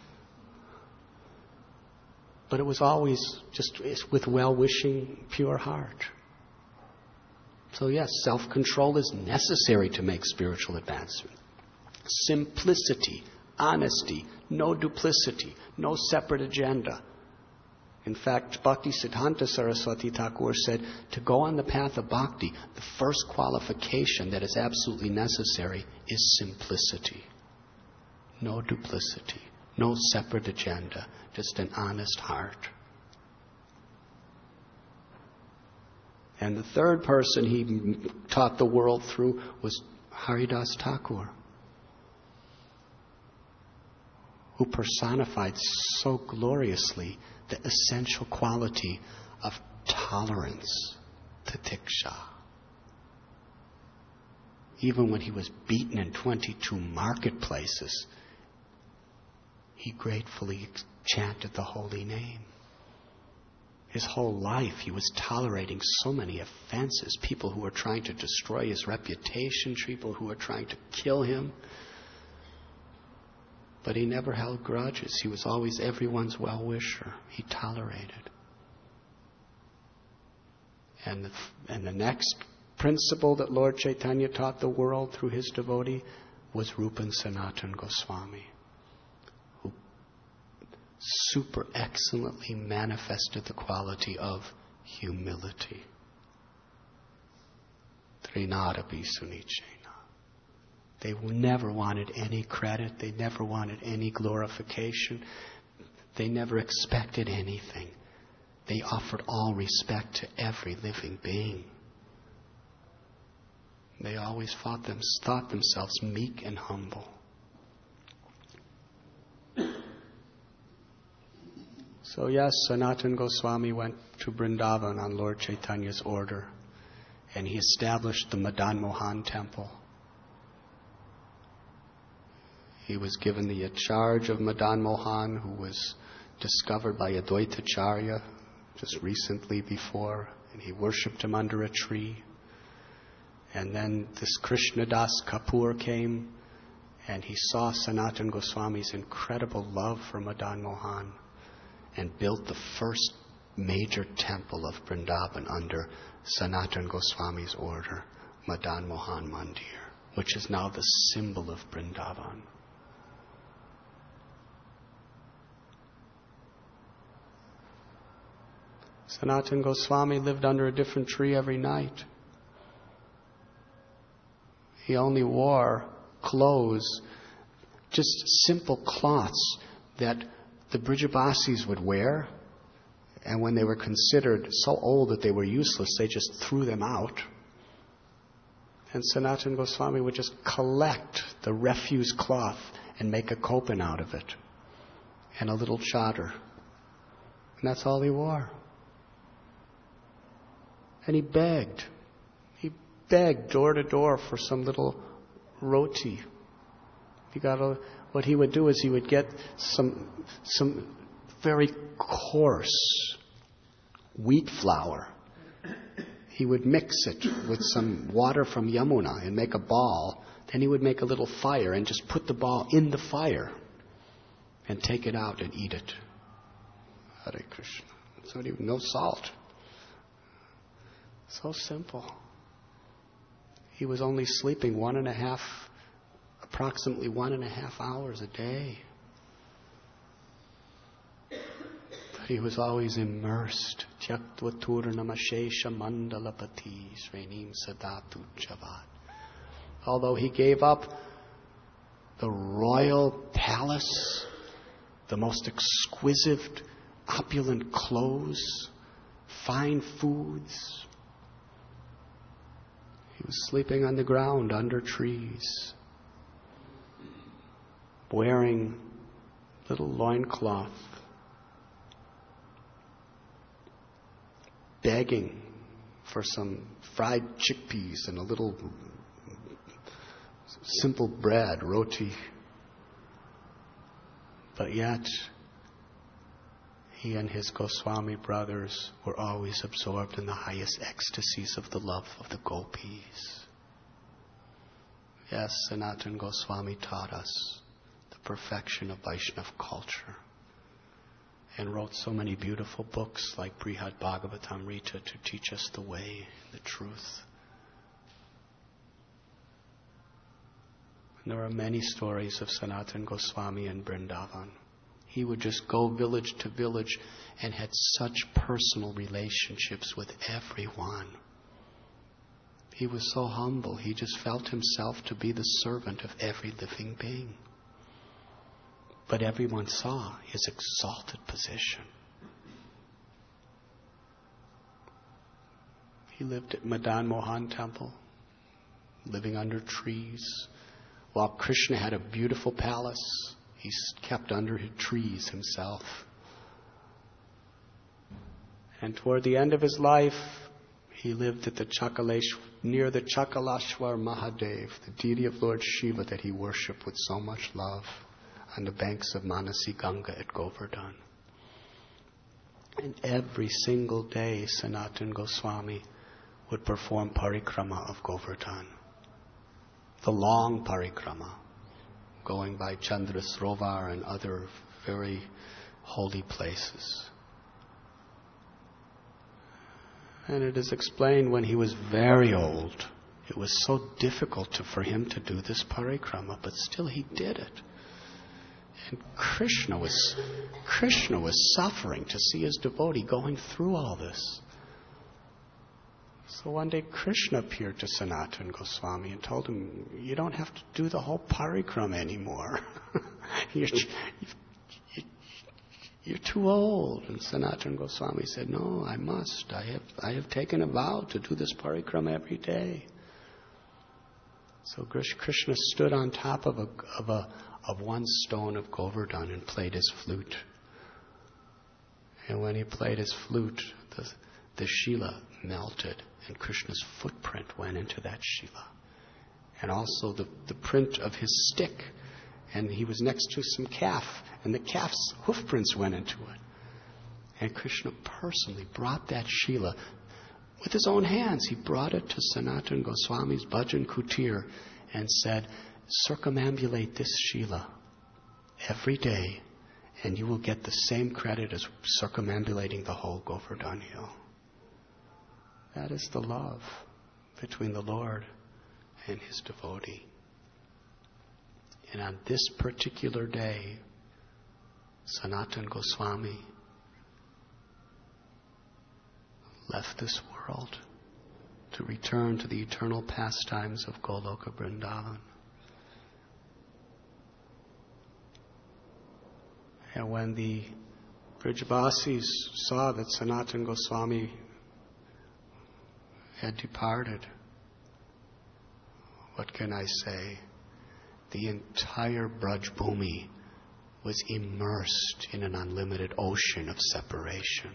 [SPEAKER 1] But it was always just with well-wishing, pure heart. So yes, self-control is necessary to make spiritual advancement. Simplicity, honesty, no duplicity, no separate agenda. In fact, Bhakti Siddhanta Saraswati Thakur said, to go on the path of bhakti, the first qualification that is absolutely necessary is simplicity. No duplicity, no separate agenda, just an honest heart. And the third person he taught the world through was Haridas Thakur, who personified so gloriously the essential quality of tolerance, titiksha. Even when he was beaten in twenty-two marketplaces, he gratefully chanted the holy name. His whole life he was tolerating so many offenses, people who were trying to destroy his reputation, people who were trying to kill him. But he never held grudges. He was always everyone's well-wisher. He tolerated. And the, and the next principle that Lord Chaitanya taught the world through his devotee was Rupan Sanatana Goswami, who super excellently manifested the quality of humility. Trinadapi Sunichena. They never wanted any credit. They never wanted any glorification. They never expected anything. They offered all respect to every living being. They always thought, them, thought themselves meek and humble. So yes, Sanatana Goswami went to Vrindavan on Lord Chaitanya's order, and he established the Madan Mohan temple. He was given the charge of Madan Mohan, who was discovered by Advaita Acharya just recently before, and he worshipped him under a tree. And then this Krishnadas Kapoor came, and he saw Sanatana Goswami's incredible love for Madan Mohan, and built the first major temple of Vrindavan under Sanatana Goswami's order, Madan Mohan Mandir, which is now the symbol of Vrindavan. Sanatana Goswami lived under a different tree every night. He only wore clothes, just simple cloths that the Brijabasis would wear, and when they were considered so old that they were useless, they just threw them out. And Sanatana Goswami would just collect the refuse cloth and make a kopan out of it, and a little chadar. And that's all he wore. And he begged. He begged door to door for some little roti. He got a, what he would do is he would get some some very coarse wheat flour. He would mix it with some water from Yamuna and make a ball. Then he would make a little fire and just put the ball in the fire and take it out and eat it. Hare Krishna. It's not even no salt. So simple. He was only sleeping one and a half, approximately one and a half hours a day. But he was always immersed. Although he gave up the royal palace, the most exquisite, opulent clothes, fine foods, he was sleeping on the ground under trees, wearing little loincloth, begging for some fried chickpeas and a little simple bread, roti. But yet, he and his Goswami brothers were always absorbed in the highest ecstasies of the love of the gopis. Yes, Sanatana Goswami taught us the perfection of Vaishnava culture and wrote so many beautiful books like Brihad Bhagavatamrita to teach us the way, the truth. And there are many stories of Sanatana Goswami in Vrindavan. He would just go village to village and had such personal relationships with everyone. He was so humble. He just felt himself to be the servant of every living being. But everyone saw his exalted position. He lived at Madan Mohan Temple, living under trees, while Krishna had a beautiful palace. He kept under his trees himself. And toward the end of his life, he lived at the Chakalesh, near the Chakalashwar Mahadev, the deity of Lord Shiva that he worshipped with so much love, on the banks of Manasi Ganga at Govardhan. And every single day, Sanatana Goswami would perform parikrama of Govardhan, the long parikrama, going by Chandrasrovar and other very holy places. And it is explained when he was very old, it was so difficult to, for him to do this parikrama, but still he did it. And Krishna was, Krishna was suffering to see his devotee going through all this. So one day Krishna appeared to Sanatana Goswami and told him, you don't have to do the whole parikrama anymore. you're, you're too old. And Sanatana Goswami said, no, I must. I have, I have taken a vow to do this parikrama every day. So Krishna stood on top of a, of a, of one stone of Govardhan and played his flute. And when he played his flute, the, the Shila melted and Krishna's footprint went into that Shila. And also the, the print of his stick. And he was next to some calf, and the calf's hoof prints went into it. And Krishna personally brought that Shila with his own hands. He brought it to Sanatana Goswami's Bhajan Kutir and said, circumambulate this Shila every day, and you will get the same credit as circumambulating the whole Govardhan hill. That is the love between the Lord and his devotee. And on this particular day, Sanatana Goswami left this world to return to the eternal pastimes of Goloka Vrindavan. And when the Brijavasis saw that Sanatana Goswami had departed, what can I say? The entire Braj Bhumi was immersed in an unlimited ocean of separation.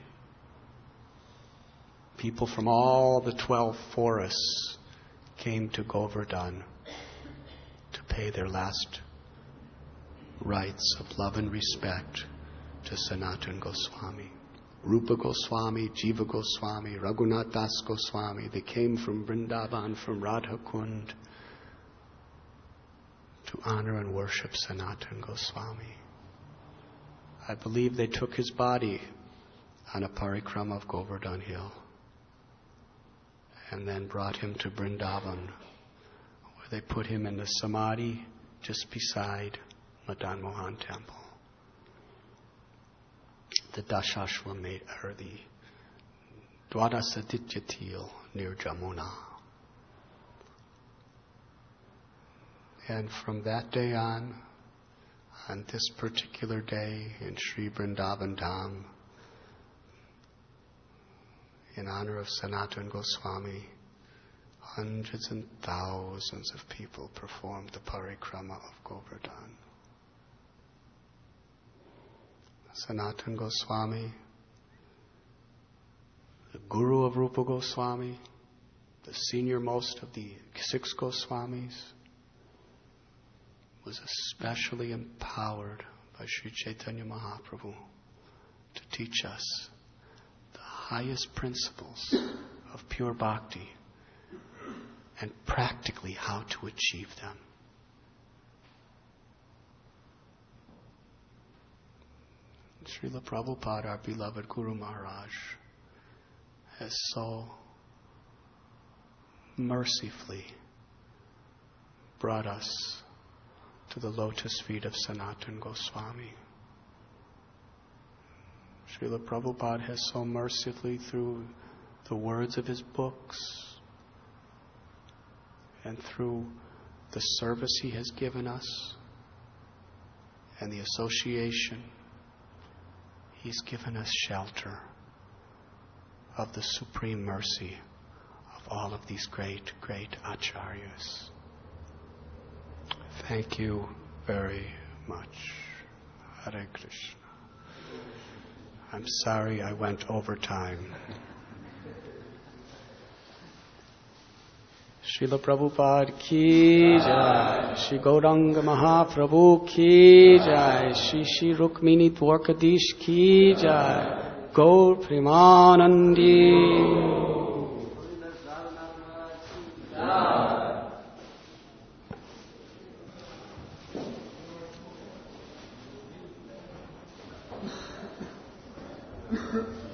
[SPEAKER 1] People from all the twelve forests came to Govardhan to pay their last rites of love and respect to Sanatana Goswami. Rupa Goswami, Jiva Goswami, Raghunath Das Goswami, they came from Vrindavan, from Radha Kund, to honor and worship Sanatana Goswami. I believe they took his body on a parikrama of Govardhan Hill, and then brought him to Vrindavan, where they put him in the samadhi just beside Madan Mohan temple. The Dashashwamedh, or the Dwadasadityatil near Jamuna. And from that day on, on this particular day in Sri Vrindavan Dham, in honor of Sanatana Goswami, hundreds and thousands of people performed the parikrama of Govardhan. Sanatana Goswami, the guru of Rupa Goswami, the senior most of the six Goswamis, was especially empowered by Sri Chaitanya Mahaprabhu to teach us the highest principles of pure bhakti and practically how to achieve them. Srila Prabhupada, our beloved Guru Maharaj, has so mercifully brought us to the lotus feet of Sanatana Goswami. Srila Prabhupada has so mercifully, through the words of his books and through the service he has given us and the association, he's given us shelter of the supreme mercy of all of these great, great acharyas. Thank you very much. Hare Krishna. I'm sorry I went over time. Srila Prabhupada ki jai, Shri Gauranga Mahaprabhu ki jai, Shri Shri Rukmini Dwarkadish ki jai, Gaur Premanandi.
[SPEAKER 3] Thank you.